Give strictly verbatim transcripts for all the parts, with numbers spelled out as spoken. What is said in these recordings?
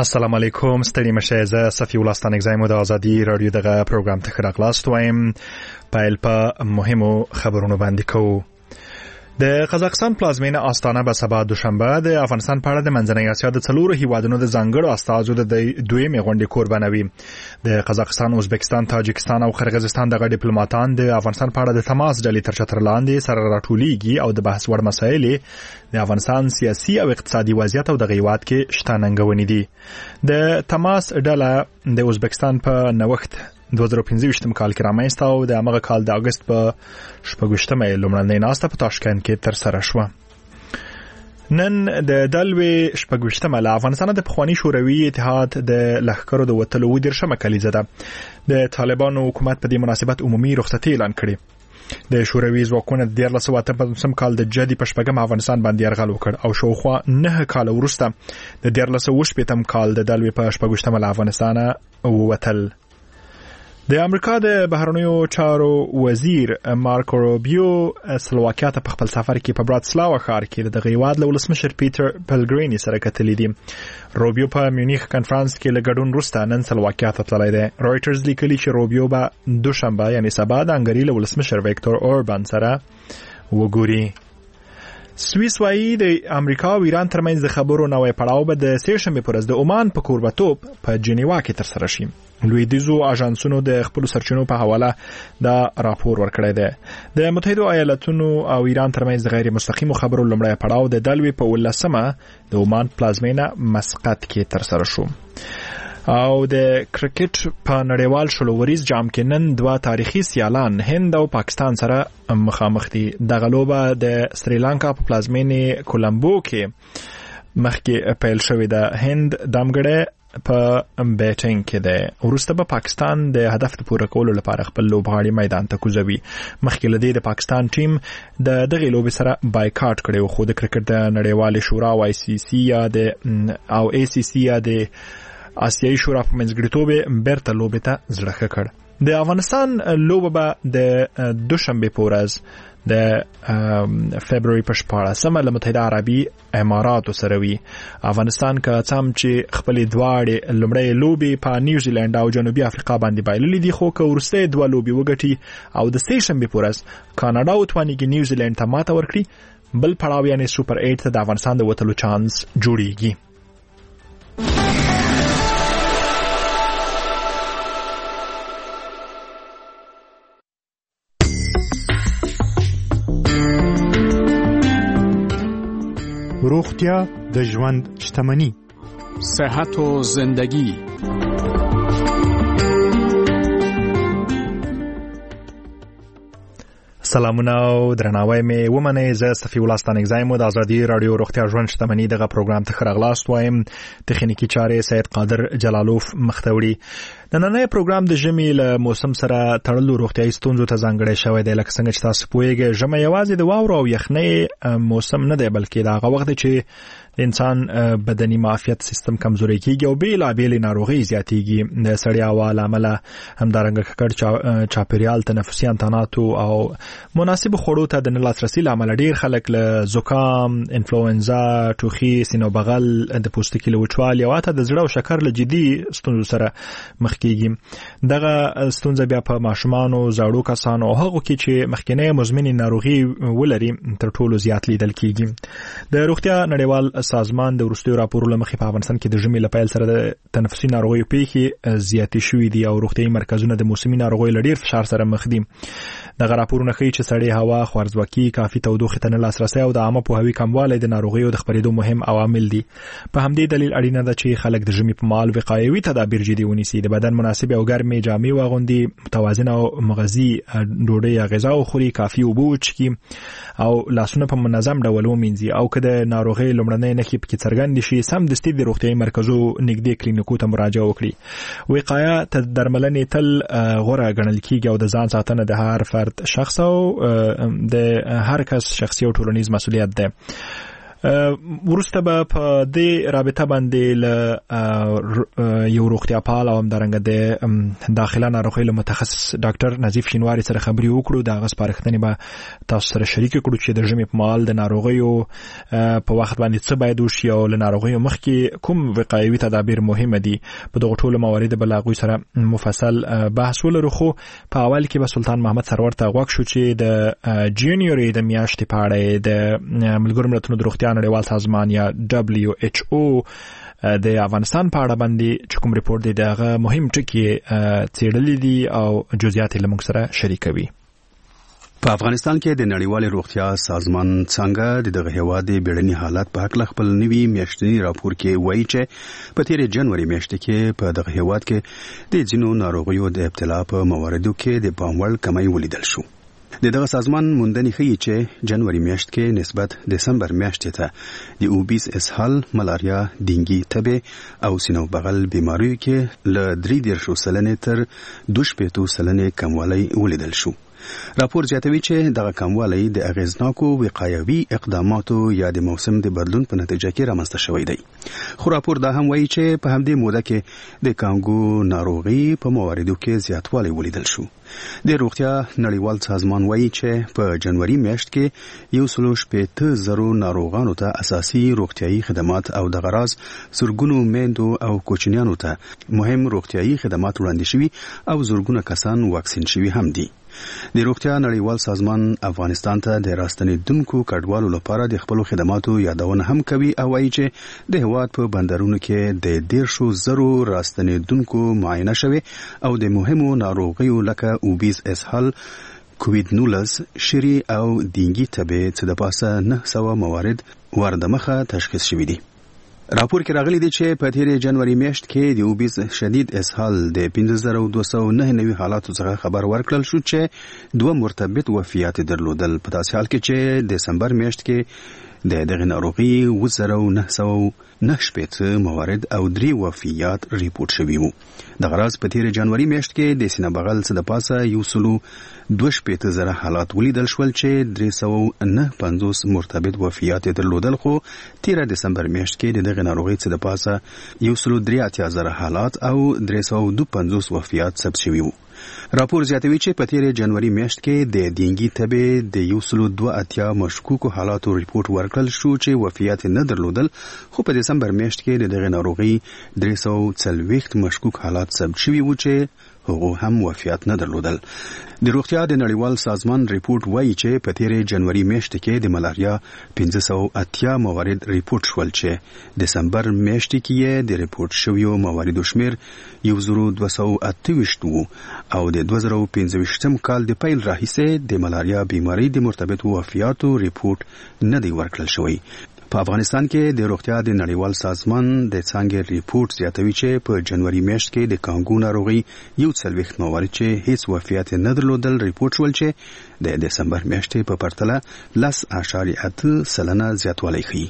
السلام علیکم ستړي مشه زه صفی الله ستانګزای مو د ازادي رادیو دغه پروګرام ته راغلاست وایم. پایل په مهمو خبرونو باندې کوو. د قزاقستان پلازمینه آستانه به سبا دوشنبه د افغانستان په اړه د منځنۍ اسیا د څلورو هیوادونو د ځانګړو استازو د دویمې غونډې کوربه وي. د قزاقستان، ازبکستان، تاجکستان او قرغیزستان دغه ډیپلوماټان د افغانستان په اړه د تماس ډلې تر چتر لاندې سره راټولېږي او د بحث وړ مسایل د افغانستان سیاسي او اقتصادي وضعیت او د هیواد کې شته ننګونې دي. د تماس ډله د ازبکستان په نوښت دوه زره پنځه کال کې رامنځته او د هغه کال د اگست په شپږمه لومړنۍ ناسته په تاشکند کې تر سره شوه. نن د دلوي شپږمه له افغانستان د پخوانی شوروي اتحاد د لښکرو د وټلو و درشمه کلیزه ده. د طالبانو حکومت په دې مناسبت عمومي رخصتي اعلان کړي. د شوروي ځواکونو د دیارلس سوه اته پنځوس کال د جدي په شپږم افغانستان باندې یرغل وکړ او شاوخوا نه کال وروسته د دیارلس سوه شپږم کال د دلوي په شپږمه له افغانستان ووتل. د امریکا د بهرنیو چارو وزیر مارکو روبیو سلواکیا ته په خپل سفر کې په براتسلاوا ښار کې د هیواد له ولسمشر پیټر پلګرینی سره کتلې دي. روبیو په میونیخ کانفرنس کې له ګډون وروسته نن سلواکیا ته تللی دی. رويټرز لیکلي چې روبیو به دوشنبه یعنی سبا د هنګري له ولسمشر ویکتور اوربان سره وګوري. سویس وايي د امریکا او ایران ترمنځ د خبرو نوې پړاو به د سهشنبه پر ورځ د عمان په کوربتوب په جنیوا کې ترسره شي. لویدیزو اژانسونو د خپل سرچینو په حواله دا راپور ورکړی دی. د متحده ایالاتونو او ایران ترمنځ د غیر مستقیمو خبرو لومړی پړاو د دلوي په ولسمه د عمان پلازمینه مسقط کې ترسره شو. او د کرکټ په نړیوال شلووریز جام کې نن دوه تاریخي سیالان هند او پاکستان سره مخامخ دي. دغه لوبه د سریلانکا په پلازمینه کولمبو کې مخکې پیل شوې ده. هند دمګړه په بیټینګ کې ده. وروسته به پاکستان د هدف د پوره کولو لپاره خپل لوبغاړي میدان ته کوزوي. مخکې لدی د پاکستان ټیم د دغه لوبې سره بایکاټ کړي خو د کرکټ د نړیوال شورا او آی سی سی یا د او ای سی سی یا د آسیایي شورا په منځګړیتوب بیرته لوبې ته زړه کړ. د افغانستان لوبه به د دوشنبه په ورځ د فبراير په شپاړسمه له متحده عربي اماراتو سره وي. افغانستان که څم چې خپل دواړې لومړی لوبې په نیوزیلند او جنوبي افریقا باندې بایللې دي خو که ورسته دوه لوبې وګټي او د سهشنبه په ورځ کاناډا او توانیږي نیوزیلند ته ماته ورکړي بل پړاو یعنی سوپر اټ ته د افغانستان د وټلو چانس جوړیږي. روغتیا د ژوند شتمنی. صحت و زندگی. سلامونه او درناوی مې ومنئ. زه صفی الله ستانګزای مو د ازادي رادیو روغتیا ژوند شتمنی دغه پروګرام ته راغلاست وایم. تخنیکی چارې سید قادر جلالوف مختوری. نننۍ پروګرام د ژمي له موسم سره تړلو روغتیايي ستونزو ته ځانګړی شوی دی. لکه څنګه چې تاسو پوهیږئ ژمی یوازې د واورو او یخنۍ موسم نه دی بلکې د هغه وخت چې د انسان بدني معافیت سیستم کمزوري کیږي او بیلابېلې ناروغۍ زیاتېږي. د سړې هوا له امله همدارنګه ککړ چاپیریال، تنفسي انتاناتو او مناسب خوړو ته د نه لاسرسي له امله ډېر خلک له زکام، انفلوئنزا، ټوخي، سینو بغل، د پوستکي له وچوالي او حتی د زړه او شکر له جدي ستونزو سره مخ کیږي. دغه ستونزه بیا په ماشومانو، زاړو کسانو او هغو کې چې مخکینی مزمنې ناروغي ولري تر ټولو زیات لیدل کیږي. د روغتیا نړیوال سازمان د وروستیو راپورونو مخې په افغانستان کې د ژمي له پیل سره د تنفسي ناروغیو پیښې زیاتې شوې دي او روغتیايي مرکزونه د موسمي ناروغیو له ډېر فشار سره مخ دي. دغه راپورونه ښیي چې سړې هوا، خوارځواکي، کافي تودوخې ته نه لاسرسی او د عامه پوهاوي کموالی د ناروغیو د خپرېدو مهم عوامل دي. په همدې دلیل اړینه ده چې خلک د ژمي په مهال وقایوي تدابیر جدي ونیسي. د بدن مناسب او ګرمې جامې واغوندي، متوازنه او مغذي ډوډۍ یا غذا وخوري، کافي اوبه وڅښي او لاسونه په منظم ډول ومینځي او که د ناروغۍ لومړنۍ نښې پکې څرګندې شي سمدستي د روغتیايي مرکزو نږدې کلینیکو ته مراجعه وکړي. وقایه تر درملنې تل غوره ګڼل کیږي او د ځان ساتنه د هر فرد شخص او د هر کس شخصي او ټولنیز مسؤلیت ده. ورسته به په دې رابطه باندې ل یو روغتیا پال او همدارنګه د داخله ناروغیو متخصص ډاکټر نظیف شینواری سره خبري وکړو. دا غس پارښتنې به تاسو سره شریک کړو چې د ژمي په مهال د ناروغیو په وخت باندې څه باید وشي او له ناروغیو مخکې کوم وقایوي تدابیر مهمه دي. په دغه ټولو موارد به له هغوی سره مفصل بحث ولرو. خو په اول کې به سلطان محمد سرور ته غوږ شو چې د جنوري د میاشتې په اړه د ملګرو ملتونو د روغتیا نړیوال سازمان یا دبليو ایچ او د افغانستان په اړه باندې چې کوم ریپورت دی دغه مهم ټکي څېړلي دي او جزئیات یې له موږ سره شریکوي. په افغانستان کې د نړیوال روغتیا سازمان څنګه د دغه هیواد د بیړني حالات په حق خپل نوي میاشتنی راپور کې وایي چې په تیر جنوري میاشت کې په دغه هیواد کې د ځینو ناروغیو د ابتلا په مواردو کې د پاموړ کمی ولیدل شو. د دغه سازمان موندنې ښیي چې جنوري میاشت کې نسبت دسمبر میاشتې ته د اوبیس اسهال، ملاریا، ډینګي تبه او سینو بغل بیماریو کې له درې دېرشو سلنې تر دوه شپېتو سلنې کموالی ولیدل شو. راپور زیاتوي چې دغه کموالی د اغیزناکو وقایوي اقداماتو یا د موسم د بدلون په نتیجه کې رامنځته شوی دی. خو راپور دا هم وایي چې په همدې موده کې د کانګو ناروغي په مواردو کې زیاتوالی ولیدل شو. د روغتیا نړیوال سازمان وایي چې په جنوري میاشت کې یو سل شپېته زرو ناروغانو ته اساسي روغتیايي خدمات او د غراض زرګونو میندو او کوچنیانو ته مهم روغتیايي خدمات وړاندې شوي او زرګونه کسان واکسین شوي هم دي. د روغتیا نړیوال سازمان افغانستان ته د راستنیدونکو کډوالو لپاره د خپل خدماتو یادونه هم کوي او وایي چې د هیواد په بندرونو کې د دیرشو زرو راستنیدونکو معاینه شوي او د مهمو ناروغیو لکه اوبیز اسهال، کووید نولس، شری او ډینګي تبه څخه د پاسه نه سوه موارد وردمخه تشخیص شوي دي. راپور کې راغلي دي چې په تیر جنوري میاشت کې د اوبیز شدید اسهال د پنځه زره دوه سوه نهه نوي حالاتو څخه خبر ورکړل شو چې دوه مرتبط وفیات درلودل. په داسې حال کې چې دسمبر میاشت کې د دغه ناروغي اووه زره نهه سوه نهه شپېته موارد او درې وفیات ریپورت شوي وو. دغه راز په تیر جنوري میاشت کې د سینه بغل څخه د پاسه یو سل دوه شپېته زره حالات ولیدل شول چې درې سوه نهه پنځوس مرتبط وفیات درلودل. خو تیر دسمبر میاشت کې د دغه ناروغي څخه د پاسه یو سل درې اتیا زره حالات او درې سوه دوه پنځوس وفیات ثبت شوي وو. راپور زیاتوي چې په تیر جنوري میاشت کې د ډینګي تبه د یو سل دوه اتیا مشکوکو حالاتو ریپورت ورکړل شو چې وفیات نه درلودل. خو په دسمبر میاشت کې د دغه ناروغي درې سوه څلوېښت مشکوک حالات ثبت شوي وو چې هغه هم وفیات نه درلودل. د روغتیا د نړیوال سازمان ریپورت وایي چې په تیر جنوري میاشت کې د ملاریا پنځه سوه اتیا موارد ریپورت شول چې دسمبر میاشت کې د ریپورت شویو مواردو شمیر یو زر دوه سوه اته ویشت وو او د دوه زره پنځه ویشتم کال د پیل راهیسې د ملاریا بیماری د مرتبط وفیاتو ریپورت نه دی ورکړل شوی. په افغانستان کې د روغتیا د نړیوال سازمان د څانګې ریپورت زیاتوي چې په جنوري میاشت کې د کانګو ناروغي یو څلوېښت موارد چې هیڅ وفیات نه درلودل ریپورت شول چې د دسمبر میاشتې په پرتله لس اعشاریه اته سلنه زیاتوالی ښیي.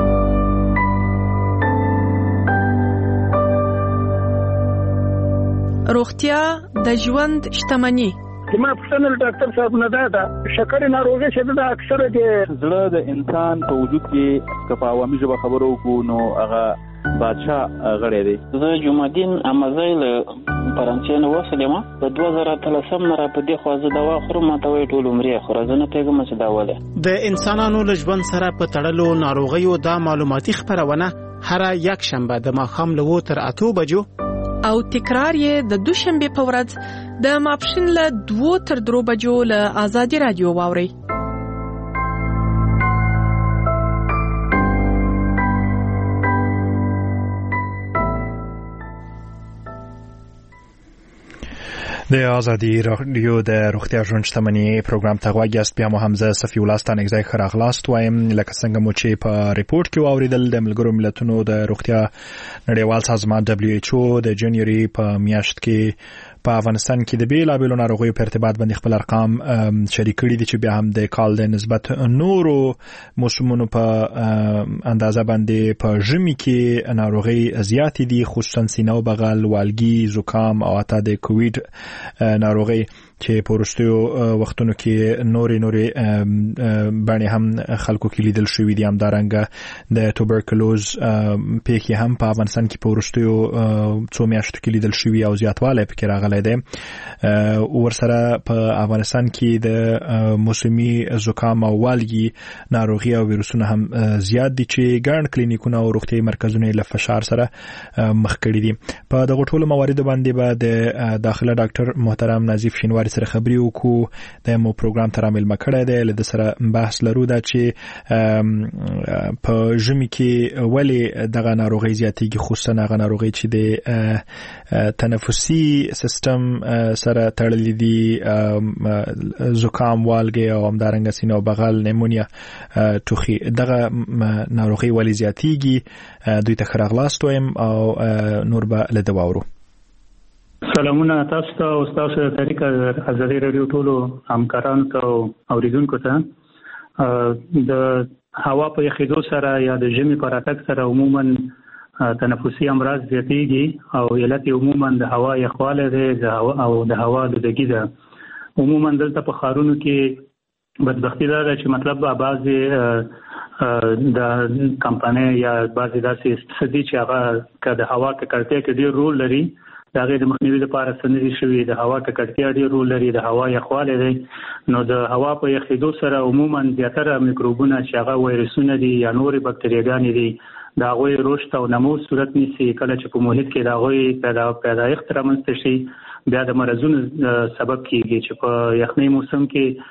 روغتیا د ژوند شتمني. زما پښتنه ډاکټر صاحب نه ده شکر ناروغي چې د اکثره د زړه د انسان په وجود کې که په عوامي ژبه خبرو وکړو نو هغه بادشاه غړی دی. زه جمعدین امازی له فرانسې نه وسلم په دوه زره اتلسم نه را په دې خوا زه دوا خورم ماته وایي ټول عمرې خورم زه نه پوهېږم چې دا ولې. د انسانانو له ژوند سره په تړلو ناروغیو دا معلوماتي خپرونه هره یک شنبه د ماښام له اووه تر اتو بجو او تکرار یې د دوشنبه په ورځ د ماپښین له دوه تر درو بجو له آزادي رادیو واوري. د آزادي رادیو د روغتیا ژوند شتمني پروګرام ته غواړي است. بیا مو حمزه صفی الله ستانه ځای خراغلاست وایم لکه څنګه مو چې په ریپورت کې واوریدل د ملګرو ملتونو د روغتیا نړیوال سازمان دبليو ایچ او د جنوري په میاشت کې په افغانستان کې د بیلابېلو ناروغیو په ارتباط باندې خپل ارقام شریک کړي دي چې بیا هم د کال د نسبت نورو موسمونو په اندازه باندې په ژمي کې ناروغي زیاتې دي، خصوصا سینه او بغل، والګي، زکام او حتی د کووید ناروغي چې په وروستیو وختونو کې نورې نورې بڼې هم خلکو کې لیدل شوي دي. همدارنګه د توبرکلوز پیښې هم په افغانستان کې په وروستیو څو میاشتو کې لیدل شوي او زیاتوالی پکې راغلی دی. ورسره په افغانستان کې د موسمي زکام او والګي ناروغي او ویروسونه هم زیات دي چې ګڼ کلینیکونه او روغتیايي مرکزونه له فشار سره مخ کړي دي. په دغه ټولو مواردو باندې به د داخله ډاکټر محترم نظیف شینواري سره خبري وکړو. د مو پروګرام تر عمل مکړه دی، له سره بحث لرو دا چې په ژمي کې ولی دغه ناروغي زیاتېږي، خصوصا هغه ناروغي چې د تنفسي سیستم سره تړلې دي، زکام، والګي او همدارنګه سینه او بغل، نیمونیا، ټوخي. دغه ناروغي ولی زیاتېږي؟ دوی ته ښه راغلاست وایم او نور به له ده واورو. سلامونه تاسو ته او تاسو د تاریخ ازادي رادیو ټولو همکارانو ته او اوریدونکو ته. د هوا په یخېدو سره یا د ژمي په راتګ سره عموما تنفسي امراض زیاتېږي او علت عموما د هوا یخوالی دی او د هوا آلودګي ده. عموما دلته په ښارونو کې بدبختي دا ده چې مطلب بعضې د کمپنۍ یا بعضې داسې څه دي چې هغه که د هوا ککړتیا کې ډېر رول لري، د هغې د مخنیوي لپاره څه نه دي شوي. د هوا ککړتیا ډېر رول لري، د هوا یخوالی دی. نو د هوا په یخېدو سره عموما زیاتره میکروبونه چې هغه وایرسونه دي یا نورې بکتریاګانې دي د هغوی رشد او نمو صورت نیسي. کله چې په محیط کې د هغوی پیدایښت رامنځته شي بیا د مرضونو سبب کېږي چې په یخنۍ موسم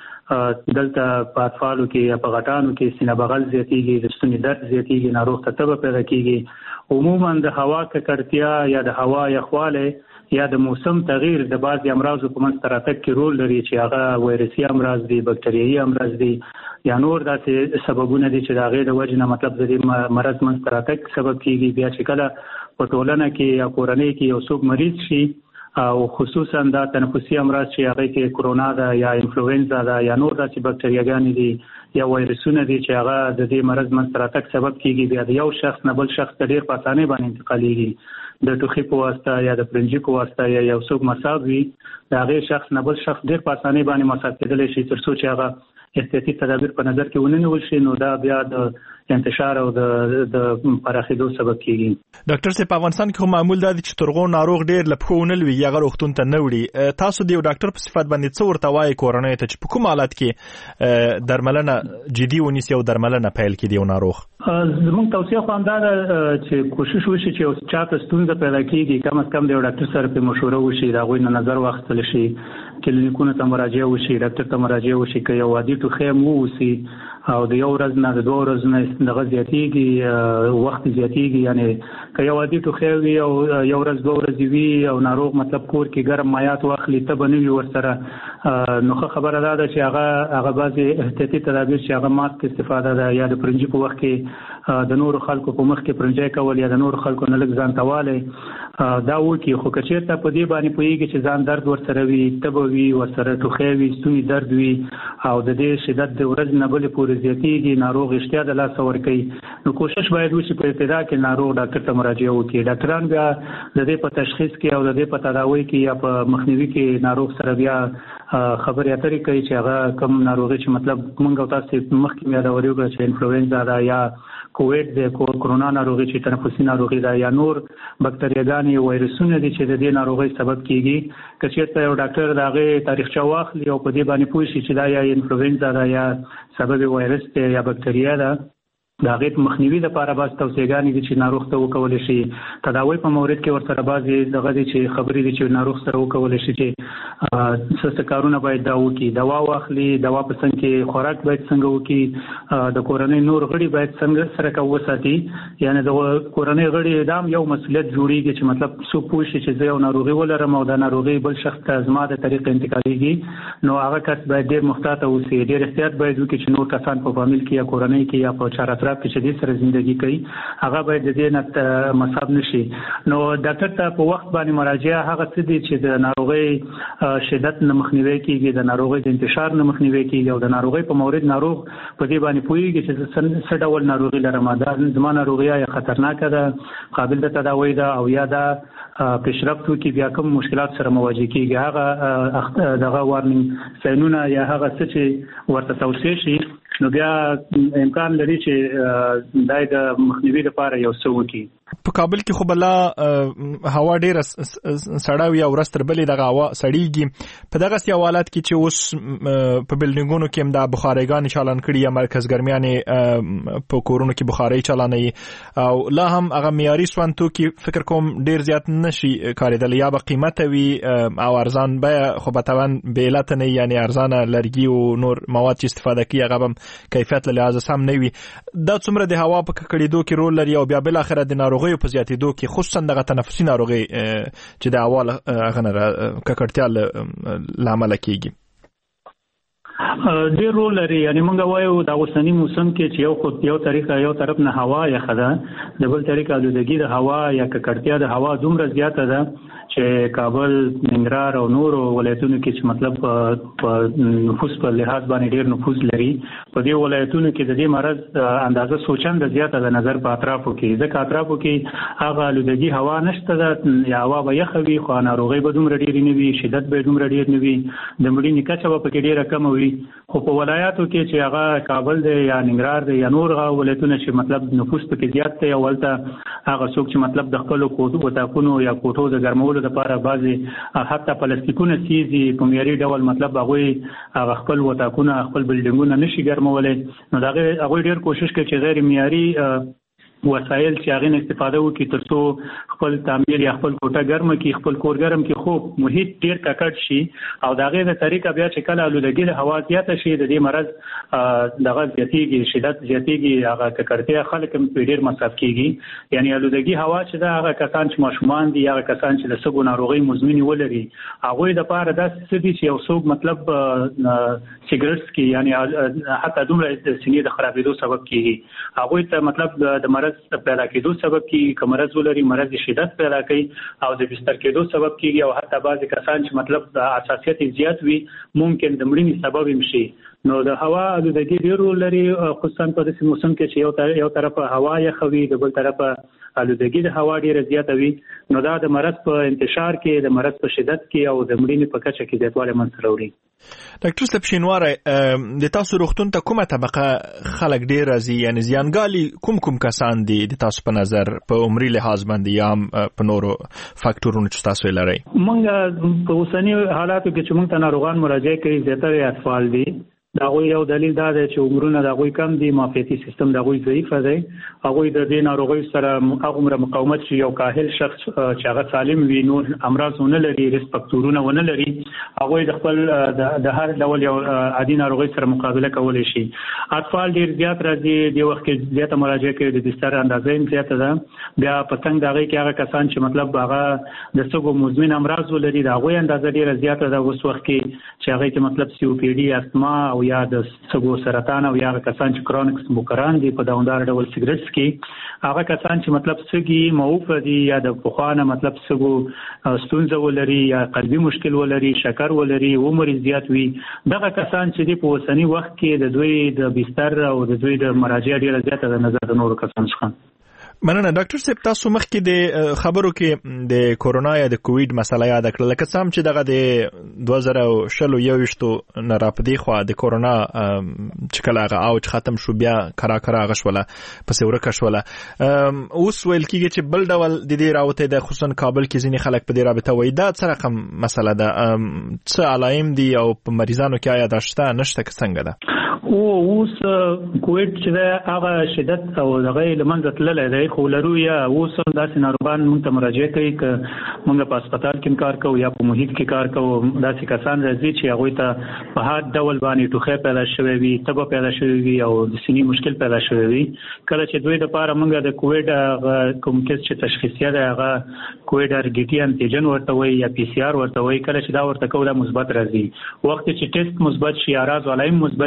کې دلته په اطفالو کې یا په غټانو کې سینه بغل زیاتېږي، د ستوني درد زیاتېږي، ناروغ ته تبه پیدا کېږي. عموما د هوا ککړتیا یا د هوا یخوالی یا د موسم تغییر د بعضې امراضو په منځته راتګ کې رول لري چې هغه وایرسي امراض دي، بکتریایي امراض دي یا نور داسې سببونه دي چې د هغې د وجې نه مطلب د دې مرض منځته راتګ سبب کېږي. بیا چې کله په ټولنه کې یا کورنۍ کې یو څوک مریض شي او خصوصا دا تنفسي امراض چې هغه کې کرونا ده یا انفلوئنزا ده یا نور داسې بکتریاګانې دي یا وایرسونه دي چې هغه د دې مرض منځته راتګ سبب کېږي، بیا د یو شخص نه بل شخص ته ډېر په اسانۍ باندې انتقالېږي. د ټوخي په واسطه یا د پرنجي په واسطه یا یو څوک مصاب وي د هغې شخص نه بل شخص ډېر په اسانۍ باندې مصاب کېدلی شي تر څو چې هغه احتیاطي تدابیر په نظر کې ونه نیول شي، نو دا بیا د انتشار او د د پراخېدو سبب کېږي. ډاکټر صاحب، په افغانستان کې خو معمول دا دی چې ترغو ناروغ ډېر له پښو ونه لوي یا هغه روغتون ته نه وړي. تاسو د یو ډاکټر په صفت باندې څه ورته وایي کورنۍ ته چې په کوم حالت کې درملنه جدي ونیسي او درملنه پیل کړي یو ناروغ؟ زموږ توصیه خو همدا ده چې کوشش وشي چې یو چاته ستونزه پیدا کېږي کم از کم د یو ډاکټر سره پرې مشوره وشي، د هغوی نه نظر واخیستل شي، کلینیکونو ته مراجعه وشي، ډاکټر ته مراجعه وشي. که یو عادي ټوخی هم واوسي او د یو ورځ نه د دوه ورځو نه دغه زیاتېږي، وخت زیاتېږي، یعنې که یو عادي ټوخی وي او یو ورځ دوه ورځې وي او ناروغ مطلب کور کې ګرم مایات واخلي، تبه نه وي ورسره، نو ښه خبره دا ده چې هغه هغه بعضې احتیاطي تدابیر چې هغه ماسک استفاده ده یا د پرنجي په وخت کې د نورو خلکو په مخ کې پرنجی کول یا د نورو خلکو نه لږ ځان ته والی دا وکړي. خو که چېرته په دې باندې پوهېږي چې ځان درد ورسره وي، تبه وي ورسره، ټوخی وي، ستوني درد وي او د دې شدت د ورځې نه بلې پورې زیاتېږي، ناروغ اشتها د لاسه ورکوي، نو کوشش باید وشي په ابتدا کې ناروغ ډاکټر ته مراجعه وکړي. ډاکټران بیا د دې په تشخیص کې او د دې په تداوی کې یا په مخنیوي کې ناروغ سره بیا خبرې اترې کوي چې هغه کوم ناروغي چې مطلب موږ او تاسو مخکې مې یادولې وکړه چې انفلوئنزا ده یا کووید ده، کرونا ناروغي چې تنفسي ناروغي ده یا نور بکتریاګانې وایرسونه دي چې د دې ناروغۍ سبب کېږي. که چېرته یو ډاکټر د هغې تاریخچه واخلي او په دې باندې پوه شي چې دا یا انفلوئنزا ده یا سبب وایرس دی یا بکتریا ده، د هغې مخنیوي لپاره بعض توصیهګانې دي چې ناروغ ته وکولی شي. تداوی په مورد کې ورسره بعضې دغه دي چې خبرې دي چې ناروغ سره وکولی شي چې څه څه کارونه باید دا وکړي، دوا واخلي، دوا په څنګ کې خوراک باید څنګه وکړي، د کورنۍ نور غړي باید څنګه سره وساتي. یعنې د کورنۍ غړي دا هم یو مسؤلیت جوړېږي چې مطلب څوک پوه شي چې زه یو ناروغي ولرم او دا ناروغي بل شخص ته زما د طریقې انتقالېږي، نو هغه کس باید ډېر محتاط اوسي، ډېر احتیاط باید وکړي چې نور کسان په فامیل کې یا کورنۍ کې یا په چارواکو اضطراب کې شدید سره ژوندۍ کوي هغه باید د دې نه مصاب نشي. نو ډاکټر ته په وخت باندې مراجعه هغه څه دي چې د ناروغي شدت نه مخنیوي کیږي، د ناروغي د انتشار نه مخنیوي کیږي او د ناروغي په مورد ناروغ په دې باندې پوهیږي چې څه ډول ناروغي لرم، دا زما ناروغي یا خطرناکه ده، قابل د تداوی ده او یا دا پیشرفت وکي بیا کوم مشکلات سره مواجه کیږي. هغه دغه وارنینګ ساينونه یا هغه څه چې ورته توصیه شي نو بیا امکان لري چې دای د مخنیوي لپاره یو څه وکړي. په کابل کې خو بلا هوا ډیره سړه وي او ورځ تر بلې دغه هوا سړیږي. په دغه حالات کې چې اوس په بلډینګونو کې هم د بخاریګان چالان کړي یا مرکز ګرمیانې په کورونو کې بخاري چالانوي او لا هم هغه معیاري سوانتو کې فکر کوم ډیر زیات نشي کاریدل یا به قیمت وي او ارزان به خو به طبعا به علت نه یعنی ارزانه لرګي او نور مواد چې استفاده کوي هغه هم کیفیت له لحاظه سم نه وي. دا څومره د هوا په ککړېدو کې رول لري او بیا بل اخر د ناروغي په زیاتېدو کې خصوصا دغه تنفسي ناروغي چې د هوا غنره ککړتیا لامل کیږي؟ ډېر رول لري. یعنی موږ وایو د اوسنی موسم کې چې یو خو یو طریقه یو طرف نه هوا یا خدا د بل طریقه آلودګي د هوا یا ککړتیا د هوا دومره زیاته ده چې کابل، ننګرهار او نور ولایتونو کې چې مطلب په نفوس په لحاظ باندې ډېر نفوس لري، په دې ولایتونو کې د دې مرض اندازه سوچنده زیاته ده نظر په اطرافو کې. ځکه اطرافو کې هغه آلودګي هوا نشته ده یا هوا به یخ وي خو ناروغي به دومره ډېرې نه وي، شدت به دومره ډېر نه وي، د مړینې کچه به پکې ډېره کمه وي. خو په ولایاتو کې چې هغه کابل دی یا ننګرهار دی یا نور ولایتونه چې مطلب نفوس پکې زیات دی او ولته هغه څوک چې مطلب د خپل کوټو وتاکونو یا کوټو د ګرمولو لپاره بعضي حتی پلاستیکونه سیزي په معیاري ډول مطلب هغه هغه خپل وتاکونه خپل بلډینګونه نشي ګرمولای. نو دا هغه ډیر کوشش کوي چې غیر معیاري وسایل چې هغه استفاده وکړي ترڅو خپل تعمیر یا خپل کوټه ګرمه کې خپل کور ګرم کې خو محیط ډیر ککړ شي او دا غي د طریقه بیا چې کله آلودګي د هوا زیاته شي د دې مرض دغه زیاتېږي، شدت زیاتېږي، هغه ککړتیا خلک هم ډیر مصرف کیږي. یعنی آلودګي هوا چې دا هغه کسان چې ماشومان دي، هغه کسان چې د سګو ناروغي مزمن ولري، هغه د پاره د سدي چې یو څوک مطلب سیګریټس کې یعنی حتی دومره د سینې د خرابېدو سبب کیږي، هغه ته مطلب د مرض پیدا کېدو سبب کیږي، که مرض ولري مرض شدت پیدا کوي او د بستر کېدو سبب کیږي او حتی بعضی کسان چې مطلب د حساسیت زیات وي ممکن د مړینې سبب هم شي. نو د هوا آلودګي ډېر رول لري خصوصا په داسې موسم کې چې یو یو طرفه هوا یخه وي، د بل طرفه آلودګي د هوا ډېره زیاته وي. نو دا د مرض په انتشار کې، د مرض په شدت کې او د مړینې په کچه کې زیاتوالی منځته راوړي. ډاکټر صاحب شینواری، د تاسو روغتون ته کومه طبقه خلک ډېر راځي؟ یعنی زیانګالي کوم کوم کسان دي د تاسو په نظر په عمري لحاظ باندې یا په نورو فاکټورونو چې تاسو یې لرئ؟ موږ په اوسني حالاتو کې چې موږ ته ناروغان مراجعه کوي زیاتره اطفال دي. دا غوي یو دلیل دا دی چې عمرونه دا غوي کم دي، معافیتي سیستم دا غوي ضعیف دی، هغه د دې ناروغي سره هغه مقاومت چې یو کاهل شخص چې هغه سالم وي، نور امراض نه لري، ریسک فاکټورونه ونه لري، هغه د خپل د هر ډول یو عادي ناروغي سره مقابله کولای شي. اطفال ډیر زیات راځي، د وخت کې زیاته مراجعه کوي، د بستر اندازه هم زیاته ده. بیا پتنګ دغه کې هغه کسان چې مطلب هغه د سګو مزمن امراض ولري، دا غوي اندازه ډیره زیاته ده اوس وخت کې چې هغه کې مطلب سی او پی ډي، استما او یا د سګو سرطان او یا کسان چې کرونیک سموکران دي په دوامدار ډول سیګریټس کې، هغه کسان چې مطلب سګي موف دي یا د پخوانه مطلب سګو ستونزه ولري یا قلبي مشکل ولري، شکر ولري، عمر زیات وي، دغه کسان چې د په اوسنی وخت کې د دوی د بستر او د دوی د مراجعه ډیره زیاته د نظر د نورو کسان څخه. مننه ډاکټر صاحب. تاسو مخکې د خبرو کې د کورونا یا د کووید مسله یاد کړل، لکه سم چې دغه د دوه زره شل یو ویشتو نه راپدې خو د کورونا چې کله هغه اوج ختم شو بیا کرا کرا غشوله پسې ورکه شوله. اوس ویل کېږي چې بل ډول د دې راوته د خصوصا کابل کې ځینې خلک په دې رابطه وایي. دا څه رقم مسله ده؟ څه علایم دي او په مریضانو کې آیا دا شته نشته که څنګه ده؟ او اوس کووید چې هغه شدت او دغه لمنځه تللی دی، خو لرو یا اوس داسې ناروغان موږ ته مراجعه کوي که موږ په هسپتال کې کار کوو یا په محیط کې کار کوو، داسې کسان راځي چې هغوی ته په هر ډول باندې ټوخی پیدا شوی وي، تبه پیدا شوی وي او د سینې مشکل پیدا شوی وي. کله چې دوی دپاره موږ د کووید کوم کیس چې تشخیصیه دی هغه کووید ار ډي ټي انټیجن ورته وایي یا پی سي آر ورته وایي، کله چې دا ورته کوو دا مثبت راځي. وخت چې ټیسټ مثبت شي، اراز والایم مثبت شي،